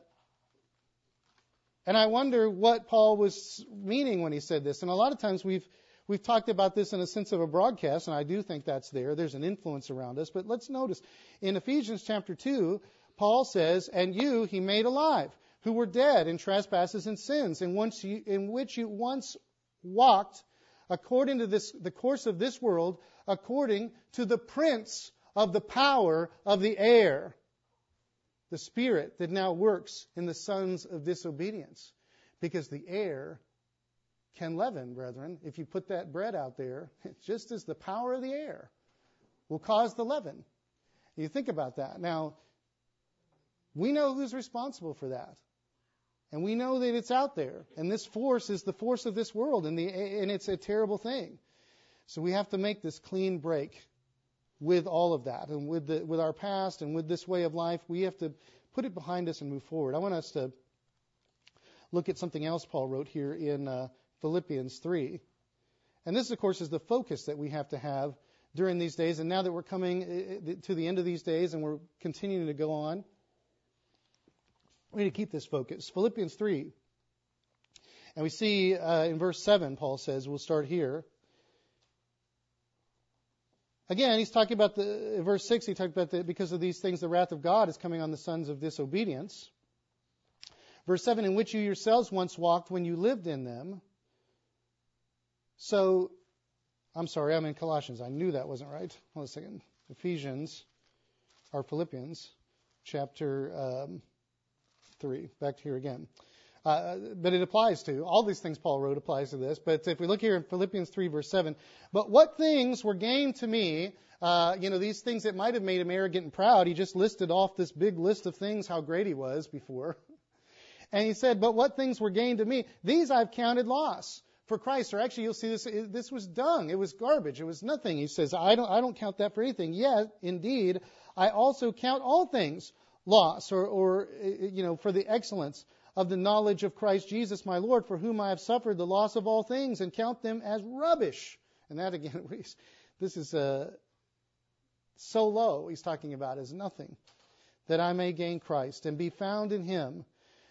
I wonder what Paul was meaning when he said this. And a lot of times we've talked about this in a sense of a broadcast, and I do think that's there. There's an influence around us. But let's notice, in Ephesians chapter 2, Paul says, "And you he made alive, who were dead in trespasses and sins, in which you once walked according to the course of this world, according to the prince of the power of the air, the spirit that now works in the sons of disobedience." Because the air can leaven, brethren. If you put that bread out there, just as the power of the air will cause the leaven. You think about that. Now, we know who's responsible for that. And we know that it's out there. And this force is the force of this world, and it's a terrible thing. So we have to make this clean break with all of that, and with our past and with this way of life. We have to put it behind us and move forward. I want us to look at something else Paul wrote here in Philippians 3. And this, of course, is the focus that we have to have during these days. And now that we're coming to the end of these days and we're continuing to go on, we need to keep this focus. Philippians 3. And we see in verse 7, Paul says, we'll start here. Again, he's talking about in verse 6, he talked about because of these things, the wrath of God is coming on the sons of disobedience. Verse 7, in which you yourselves once walked when you lived in them. So, I'm sorry, I'm in Colossians. I knew that wasn't right. Hold on a second. Philippians, chapter 3. Back to here again. But it applies to, all these things Paul wrote applies to this. But if we look here in Philippians 3, verse 7, but what things were gained to me, these things that might have made him arrogant and proud, he just listed off this big list of things, how great he was before. And he said, but what things were gained to me, these I've counted loss for Christ. Or actually, you'll see this was dung. It was garbage. It was nothing. He says, I don't count that for anything. Yet, indeed, I also count all things loss, or for the excellence of the knowledge of Christ Jesus my Lord, for whom I have suffered the loss of all things, and count them as rubbish. And that again, this is so low, he's talking about as nothing, that I may gain Christ and be found in him,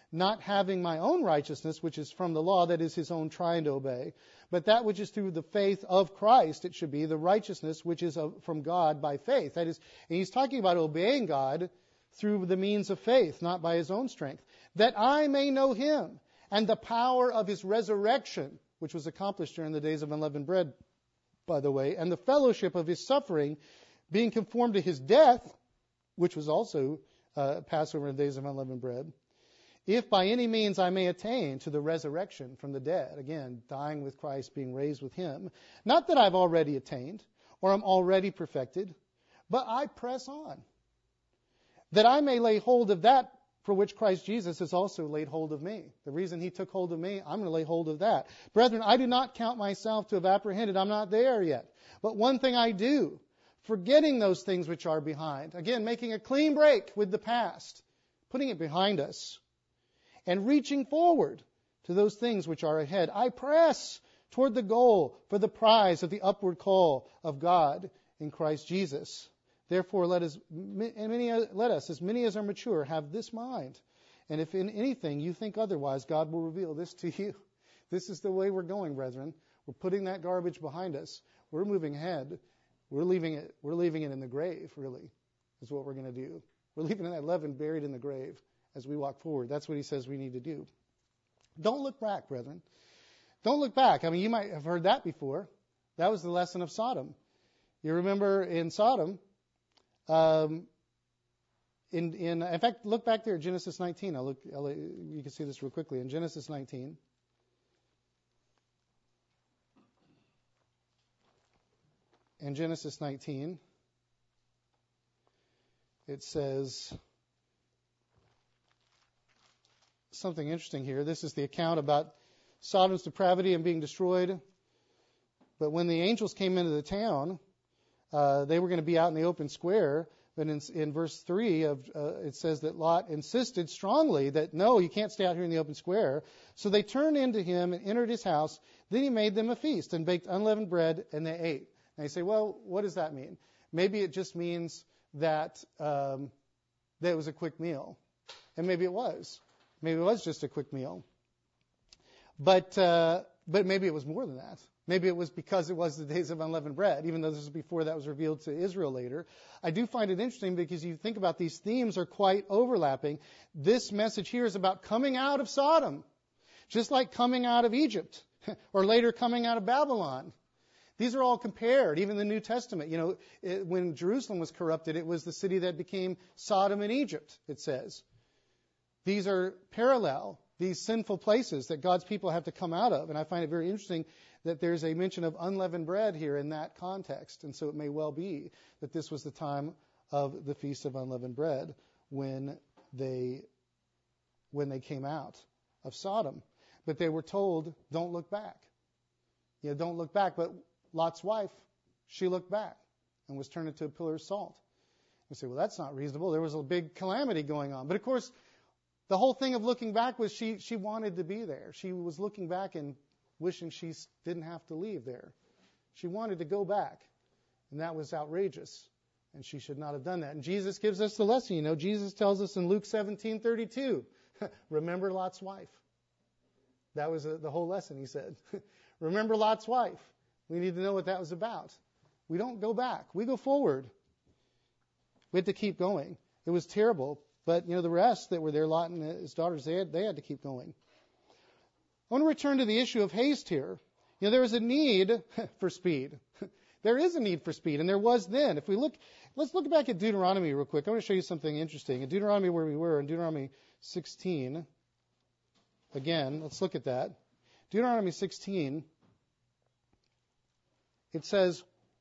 not having my own righteousness, which is from the law, that is his own trying to obey, but that which is through the faith of Christ, it should be, the righteousness which is from God by faith. That is, and he's talking about obeying God through the means of faith, not by his own strength, that I may know him and the power of his resurrection, which was accomplished during the days of unleavened bread, by the way, and the fellowship of his suffering, being conformed to his death, which was also Passover in the days of unleavened bread, if by any means I may attain to the resurrection from the dead, again, dying with Christ, being raised with him, not that I've already attained or am already perfected, but I press on, that I may lay hold of that for which Christ Jesus has also laid hold of me. The reason he took hold of me, I'm going to lay hold of that. Brethren, I do not count myself to have apprehended. I'm not there yet. But one thing I do, forgetting those things which are behind. Again, making a clean break with the past, putting it behind us, and reaching forward to those things which are ahead. I press toward the goal for the prize of the upward call of God in Christ Jesus. Therefore, let us, as many as are mature, have this mind. And if in anything you think otherwise, God will reveal this to you. This is the way we're going, brethren. We're putting that garbage behind us. We're moving ahead. We're leaving it in the grave, really, is what we're going to do. We're leaving that leaven buried in the grave as we walk forward. That's what he says we need to do. Don't look back, brethren. Don't look back. I mean, you might have heard that before. That was the lesson of Sodom. You remember in Sodom, in fact, look back there at Genesis 19. You can see this real quickly. In Genesis 19, it says something interesting here. This is the account about Sodom's depravity and being destroyed. But when the angels came into the town, they were going to be out in the open square. But in verse 3, it says that Lot insisted strongly that, no, you can't stay out here in the open square. So they turned into him and entered his house. Then he made them a feast and baked unleavened bread, and they ate. And you say, well, what does that mean? Maybe it just means that it was a quick meal. And maybe it was. Maybe it was just a quick meal. But maybe it was more than that. Maybe it was because it was the days of unleavened bread, even though this was before that was revealed to Israel later. I do find it interesting because you think about these themes are quite overlapping. This message here is about coming out of Sodom, just like coming out of Egypt, or later coming out of Babylon. These are all compared, even the New Testament. You know, when Jerusalem was corrupted, it was the city that became Sodom in Egypt, it says. These are parallel, these sinful places that God's people have to come out of. And I find it very interesting that there's a mention of unleavened bread here in that context. And so it may well be that this was the time of the Feast of Unleavened Bread when they came out of Sodom. But they were told, don't look back. You know, don't look back. But Lot's wife, she looked back and was turned into a pillar of salt. You say, well, that's not reasonable. There was a big calamity going on. But of course, the whole thing of looking back was she wanted to be there. She was looking back and wishing she didn't have to leave there. She wanted to go back. And that was outrageous. And she should not have done that. And Jesus gives us the lesson. You know, Jesus tells us in Luke 17:32, remember Lot's wife. That was the whole lesson, he said. Remember Lot's wife. We need to know what that was about. We don't go back. We go forward. We had to keep going. It was terrible. But, you know, the rest that were there, Lot and his daughters, they had to keep going. I want to return to the issue of haste here. You know, there is a need for speed. There is a need for speed, and there was then. If we look, let's look back at Deuteronomy real quick. I want to show you something interesting. In Deuteronomy, where we were, in Deuteronomy 16, again, let's look at that. Deuteronomy 16, it says,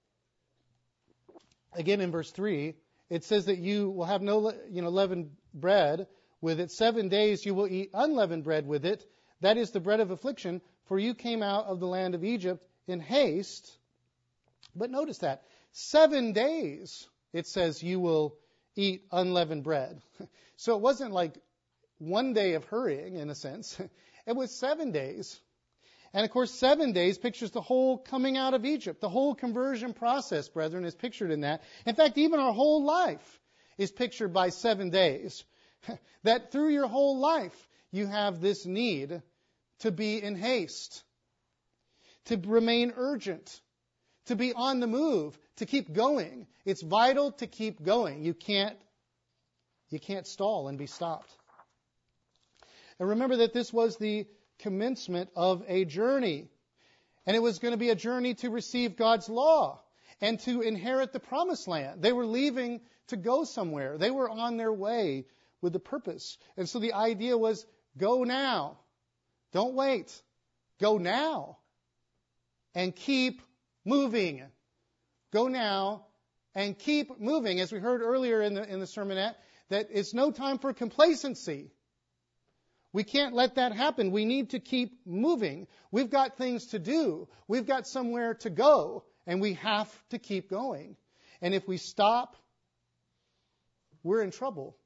again in verse 3, it says that you will have no leavened bread with it. 7 days you will eat unleavened bread with it. That is the bread of affliction, for you came out of the land of Egypt in haste. But notice that. 7 days, it says, you will eat unleavened bread. So it wasn't like 1 day of hurrying, in a sense. It was 7 days. And of course, 7 days pictures the whole coming out of Egypt. The whole conversion process, brethren, is pictured in that. In fact, even our whole life is pictured by 7 days. That through your whole life, you have this need to be in haste, to remain urgent, to be on the move, to keep going. It's vital to keep going. You can't stall and be stopped. And remember that this was the commencement of a journey. And it was going to be a journey to receive God's law and to inherit the promised land. They were leaving to go somewhere. They were on their way with a purpose. And so the idea was, go now. Don't wait. Go now. And keep moving. Go now and keep moving. As we heard earlier in the sermonette, that it's no time for complacency. We can't let that happen. We need to keep moving. We've got things to do. We've got somewhere to go. And we have to keep going. And if we stop, we're in trouble.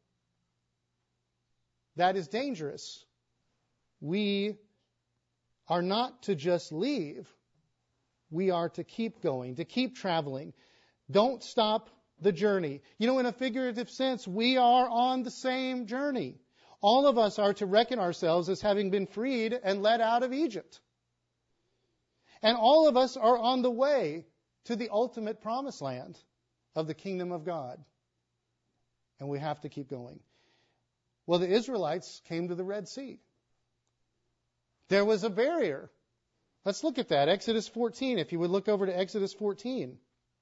That is dangerous. We are not to just leave. We are to keep going, to keep traveling. Don't stop the journey. You know, in a figurative sense, we are on the same journey. All of us are to reckon ourselves as having been freed and led out of Egypt. And all of us are on the way to the ultimate promised land of the kingdom of God. And we have to keep going. Well, the Israelites came to the Red Sea. There was a barrier. Let's look at that. Exodus 14, if you would look over to Exodus 14.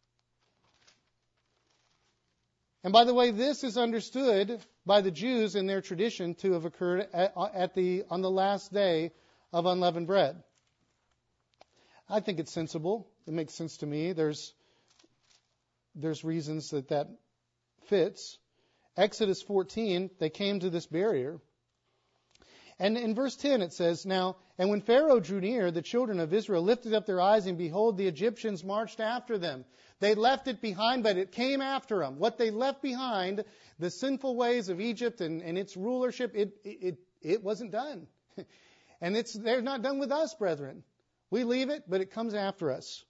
And by the way, this is understood by the Jews in their tradition to have occurred on the last day of unleavened bread. I think it's sensible. It makes sense to me. There's reasons that fits. Exodus 14, they came to this barrier. And in verse 10 it says, Now, and when Pharaoh drew near, the children of Israel lifted up their eyes, and behold, the Egyptians marched after them. They left it behind, but it came after them. What they left behind, the sinful ways of Egypt and its rulership, it wasn't done. And they're not done with us, brethren. We leave it, but it comes after us.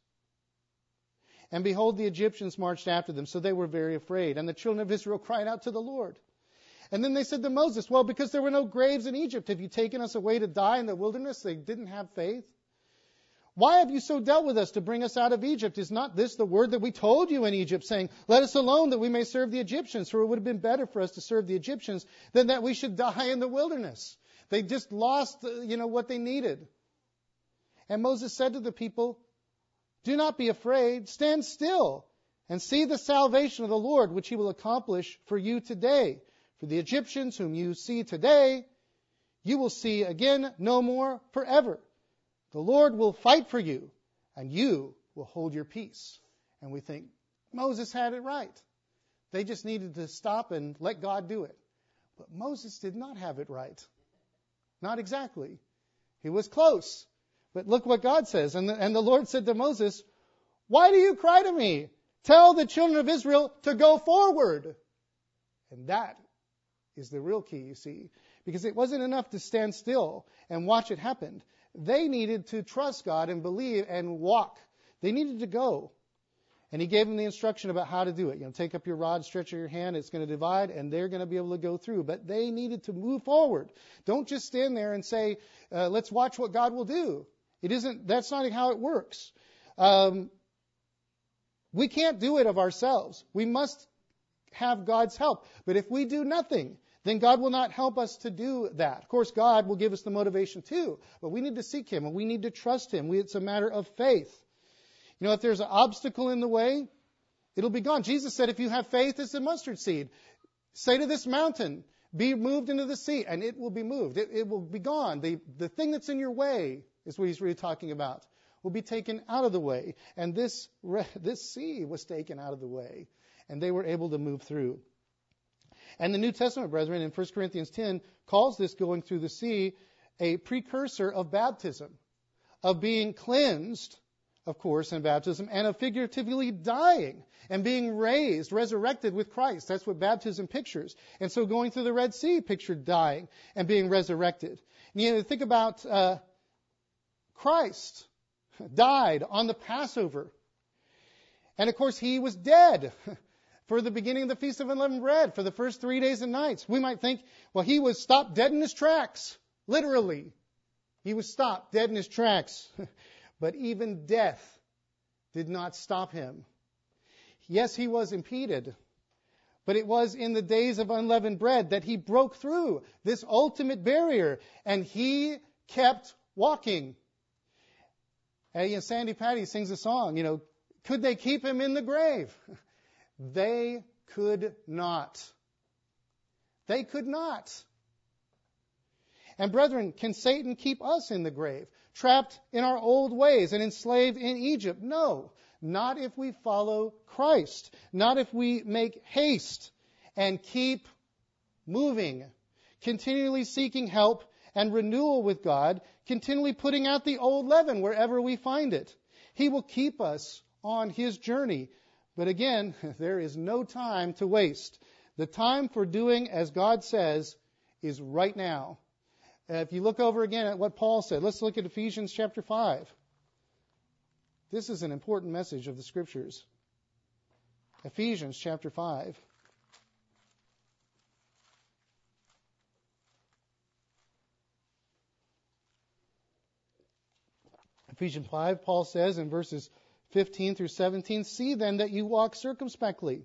And behold, the Egyptians marched after them, so they were very afraid. And the children of Israel cried out to the Lord. And then they said to Moses, well, because there were no graves in Egypt, have you taken us away to die in the wilderness? They didn't have faith. Why have you so dealt with us to bring us out of Egypt? Is not this the word that we told you in Egypt, saying, let us alone that we may serve the Egyptians? For it would have been better for us to serve the Egyptians than that we should die in the wilderness. They just lost, what they needed. And Moses said to the people, do not be afraid, stand still and see the salvation of the Lord, which he will accomplish for you today. For the Egyptians whom you see today, you will see again no more forever. The Lord will fight for you, and you will hold your peace. And we think, Moses had it right. They just needed to stop and let God do it. But Moses did not have it right. Not exactly. He was close. But look what God says. And the Lord said to Moses, why do you cry to me? Tell the children of Israel to go forward. And that is the real key, you see. Because it wasn't enough to stand still and watch it happen. They needed to trust God and believe and walk. They needed to go. And he gave them the instruction about how to do it. Take up your rod, stretch out your hand, it's going to divide, and they're going to be able to go through. But they needed to move forward. Don't just stand there and say, let's watch what God will do. That's not how it works. We can't do it of ourselves. We must have God's help. But if we do nothing, then God will not help us to do that. Of course, God will give us the motivation too, but we need to seek him and we need to trust him. It's a matter of faith. If there's an obstacle in the way, it'll be gone. Jesus said, if you have faith as a mustard seed, say to this mountain, be moved into the sea, and it will be moved. It will be gone. The thing that's in your way is what he's really talking about, will be taken out of the way. And this sea was taken out of the way, and they were able to move through. And the New Testament, brethren, in 1 Corinthians 10, calls this going through the sea a precursor of baptism, of being cleansed, of course, in baptism, and of figuratively dying and being raised, resurrected with Christ. That's what baptism pictures. And so going through the Red Sea pictured dying and being resurrected. And think about Christ died on the Passover. And of course, he was dead for the beginning of the Feast of Unleavened Bread, for the first 3 days and nights. We might think, well, he was stopped dead in his tracks. Literally. He was stopped, dead in his tracks. But even death did not stop him. Yes, he was impeded. But it was in the days of unleavened bread that he broke through this ultimate barrier. And he kept walking. And, Sandy Patty sings a song, could they keep him in the grave? They could not. They could not. And brethren, can Satan keep us in the grave, trapped in our old ways and enslaved in Egypt? No, not if we follow Christ, not if we make haste and keep moving, continually seeking help and renewal with God, continually putting out the old leaven wherever we find it. He will keep us on His journey. But again, there is no time to waste. The time for doing as God says is right now. If you look over again at what Paul said, let's look at Ephesians chapter 5. This is an important message of the Scriptures. Ephesians chapter 5. Ephesians 5, Paul says in verses 15 through 17, see then that you walk circumspectly,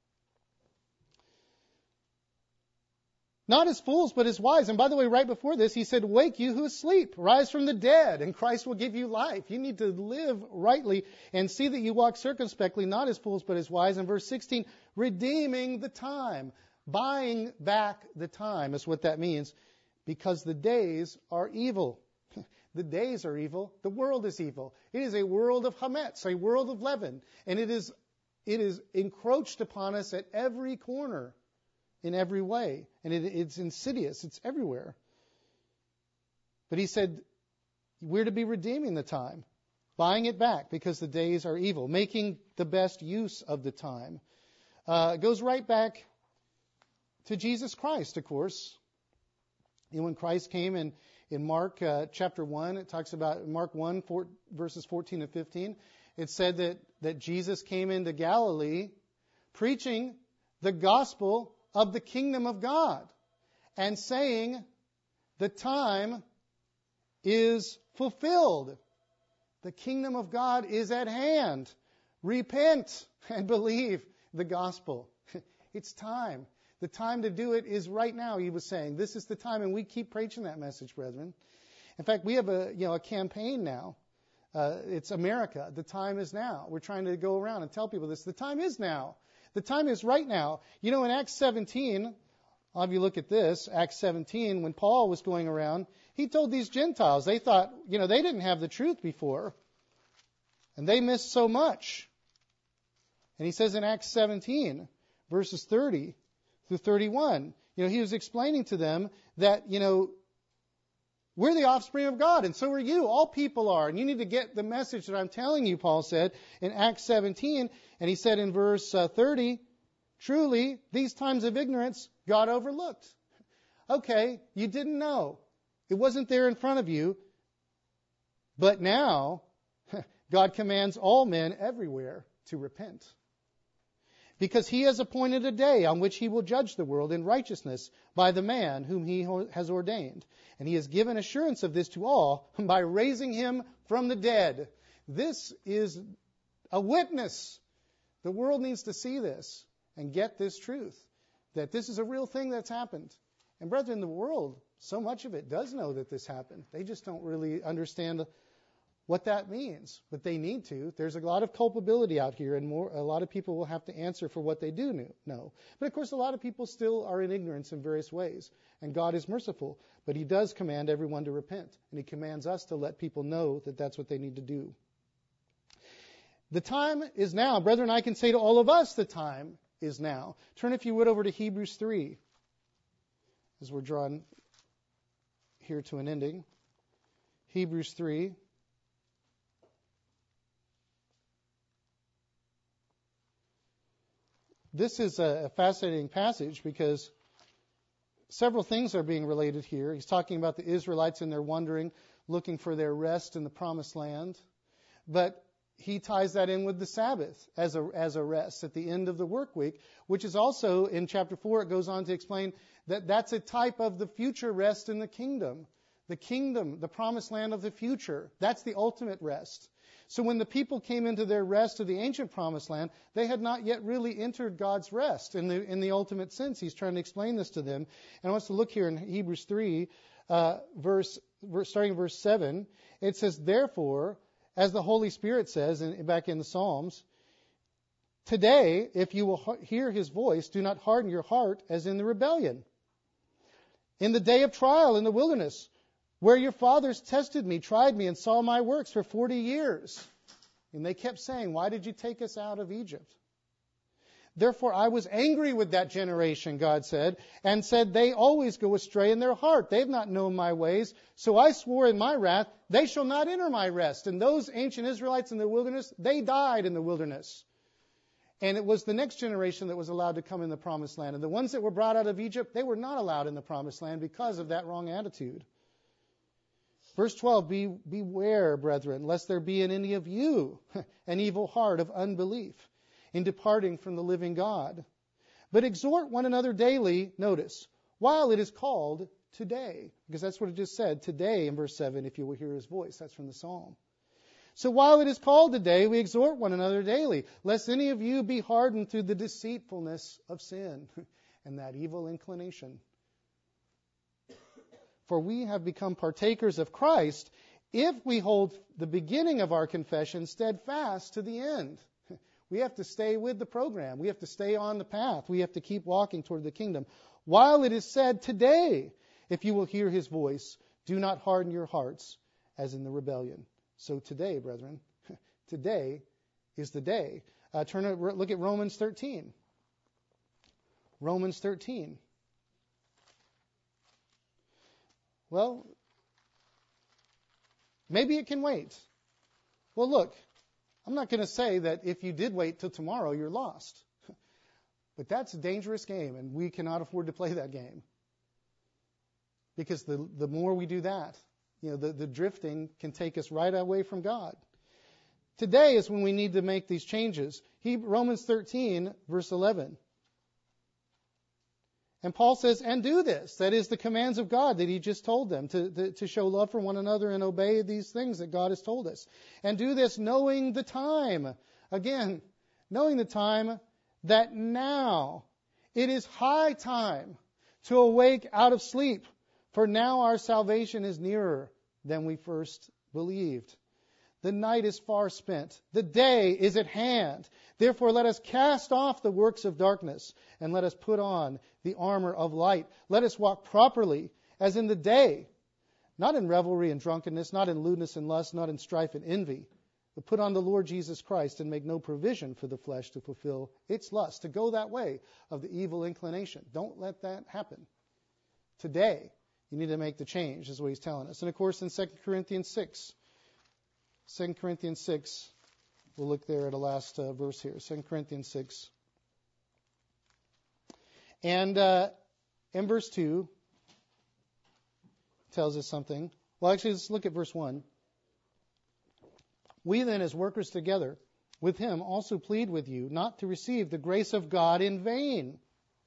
not as fools, but as wise. And by the way, right before this, he said, wake you who sleep, rise from the dead, and Christ will give you life. You need to live rightly and see that you walk circumspectly, not as fools, but as wise. And verse 16, redeeming the time, buying back the time is what that means, because the days are evil. The days are evil. The world is evil. It is a world of hametz, a world of leaven. And it is encroached upon us at every corner, in every way. And it's insidious. It's everywhere. But he said, we're to be redeeming the time, buying it back because the days are evil, making the best use of the time. It goes right back to Jesus Christ, of course. When Christ came in Mark chapter 1, it talks about Mark 1, verses 14 and 15. It said that Jesus came into Galilee preaching the gospel of the kingdom of God and saying, the time is fulfilled. The kingdom of God is at hand. Repent and believe the gospel. It's time. The time to do it is right now, he was saying. This is the time, and we keep preaching that message, brethren. In fact, we have a campaign now. It's America. The time is now. We're trying to go around and tell people this. The time is now. The time is right now. In Acts 17, I'll have you look at this. Acts 17, when Paul was going around, he told these Gentiles, they thought, they didn't have the truth before, and they missed so much. And he says in Acts 17, verses 30 through 31, he was explaining to them that, we're the offspring of God, and so are you. All people are. And you need to get the message that I'm telling you, Paul said in Acts 17. And he said in verse 30, truly, these times of ignorance God overlooked. Okay, you didn't know. It wasn't there in front of you. But now, God commands all men everywhere to repent. Because he has appointed a day on which he will judge the world in righteousness by the man whom he has ordained. And he has given assurance of this to all by raising him from the dead. This is a witness. The world needs to see this and get this truth, that this is a real thing that's happened. And brethren, the world, so much of it does know that this happened. They just don't really understand what that means, but they need to. There's a lot of culpability out here, and a lot of people will have to answer for what they do know. But of course, a lot of people still are in ignorance in various ways, and God is merciful, but He does command everyone to repent, and He commands us to let people know that that's what they need to do. The time is now. Brethren, I can say to all of us, the time is now. Turn, if you would, over to Hebrews 3, as we're drawn here to an ending. Hebrews 3. This is a fascinating passage because several things are being related here. He's talking about the Israelites and their wandering, looking for their rest in the promised land. But he ties that in with the Sabbath as a rest at the end of the work week, which is also in chapter 4, it goes on to explain that that's a type of the future rest in the kingdom, the kingdom, the promised land of the future. That's the ultimate rest. So when the people came into their rest of the ancient promised land, they had not yet really entered God's rest in the ultimate sense. He's trying to explain this to them. And I want us to look here in Hebrews 3, starting in verse 7. It says, therefore, as the Holy Spirit says back in the Psalms, today, if you will hear his voice, do not harden your heart as in the rebellion. In the day of trial in the wilderness, where your fathers tested me, tried me, and saw my works for 40 years. And they kept saying, why did you take us out of Egypt? Therefore I was angry with that generation, God said, and said, they always go astray in their heart. They've not known my ways. So I swore in my wrath, they shall not enter my rest. And those ancient Israelites in the wilderness, they died in the wilderness. And it was the next generation that was allowed to come in the promised land. And the ones that were brought out of Egypt, they were not allowed in the promised land because of that wrong attitude. Verse 12, beware, brethren, lest there be in any of you an evil heart of unbelief in departing from the living God. But exhort one another daily, notice, while it is called today. Because that's what it just said, today in verse 7, if you will hear his voice. That's from the Psalm. So while it is called today, we exhort one another daily, lest any of you be hardened through the deceitfulness of sin and that evil inclination. For we have become partakers of Christ if we hold the beginning of our confession steadfast to the end. We have to stay with the program. We have to stay on the path. We have to keep walking toward the kingdom. While it is said today, if you will hear his voice, do not harden your hearts as in the rebellion. So today, brethren, today is the day. Look at Romans 13. Romans 13. Well, maybe it can wait. Well, look, I'm not going to say that if you did wait till tomorrow, you're lost. But that's a dangerous game, and we cannot afford to play that game. Because the more we do that, the drifting can take us right away from God. Today is when we need to make these changes. Romans 13, verse 11. And Paul says, and do this. That is the commands of God that he just told them, to show love for one another and obey these things that God has told us. And do this knowing the time. Again, knowing the time that now it is high time to awake out of sleep. For now our salvation is nearer than we first believed. The night is far spent. The day is at hand. Therefore let us cast off the works of darkness and let us put on the armor of light. Let us walk properly as in the day, not in revelry and drunkenness, not in lewdness and lust, not in strife and envy, but put on the Lord Jesus Christ and make no provision for the flesh to fulfill its lust, to go that way of the evil inclination. Don't let that happen. Today, you need to make the change, is what he's telling us. And of course, in 2 Corinthians 6, we'll look there at the last verse here, 2 Corinthians 6. And in verse 2, tells us something. Well, actually, let's look at verse 1. We then, as workers together with him, also plead with you not to receive the grace of God in vain.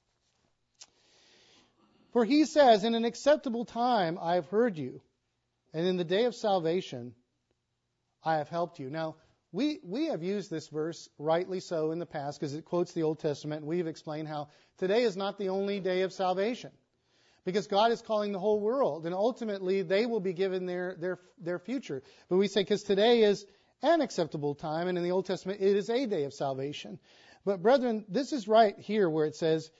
For he says, in an acceptable time I have heard you, and in the day of salvation I have helped you. Now, we have used this verse, rightly so, in the past, because it quotes the Old Testament, and we've explained how today is not the only day of salvation, because God is calling the whole world, and ultimately they will be given their future. But we say, because today is an acceptable time, and in the Old Testament it is a day of salvation. But brethren, this is right here where it says,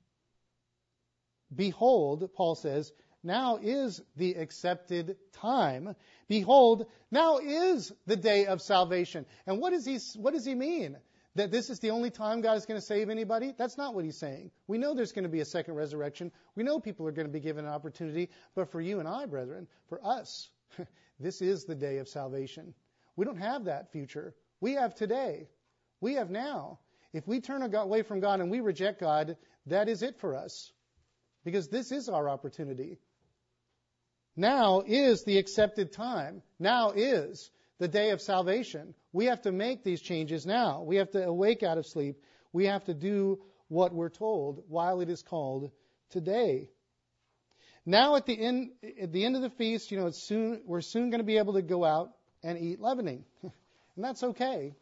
behold, Paul says, now is the accepted time. Behold, now is the day of salvation. And what does he mean? That this is the only time God is going to save anybody? That's not what he's saying. We know there's going to be a second resurrection. We know people are going to be given an opportunity. But for you and I, brethren, for us, this is the day of salvation. We don't have that future. We have today. We have now. If we turn away from God and we reject God, that is it for us. Because this is our opportunity. Now is the accepted time. Now is the day of salvation. We have to make these changes now. We have to awake out of sleep. We have to do what we're told while it is called today. Now at the end of the feast, we're soon going to be able to go out and eat leavening. And that's okay.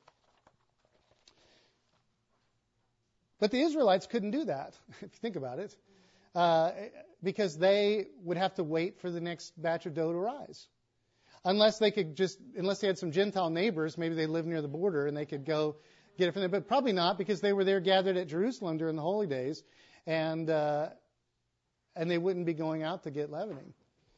But the Israelites couldn't do that, if you think about it, because they would have to wait for the next batch of dough to rise. Unless they had some Gentile neighbors, maybe they lived near the border and they could go get it from them. But probably not, because they were there gathered at Jerusalem during the holy days, and they wouldn't be going out to get leavening.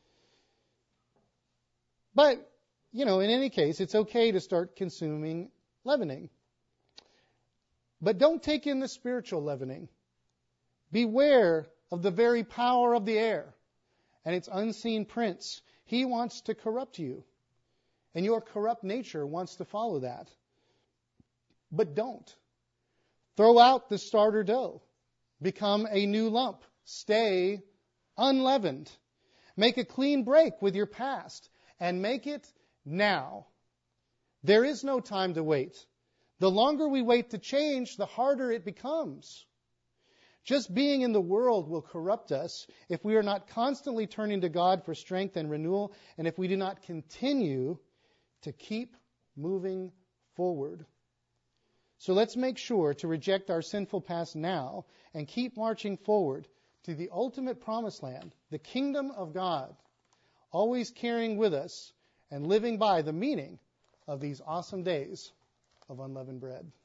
But, in any case, it's okay to start consuming leavening. But don't take in the spiritual leavening. Beware of the very power of the air and its unseen prince. He wants to corrupt you, and your corrupt nature wants to follow that. But don't. Throw out the starter dough. Become a new lump. Stay unleavened. Make a clean break with your past, and make it now. There is no time to wait. The longer we wait to change, the harder it becomes. Just being in the world will corrupt us if we are not constantly turning to God for strength and renewal, and if we do not continue to keep moving forward. So let's make sure to reject our sinful past now and keep marching forward to the ultimate promised land, the kingdom of God, always carrying with us and living by the meaning of these awesome days of unleavened bread.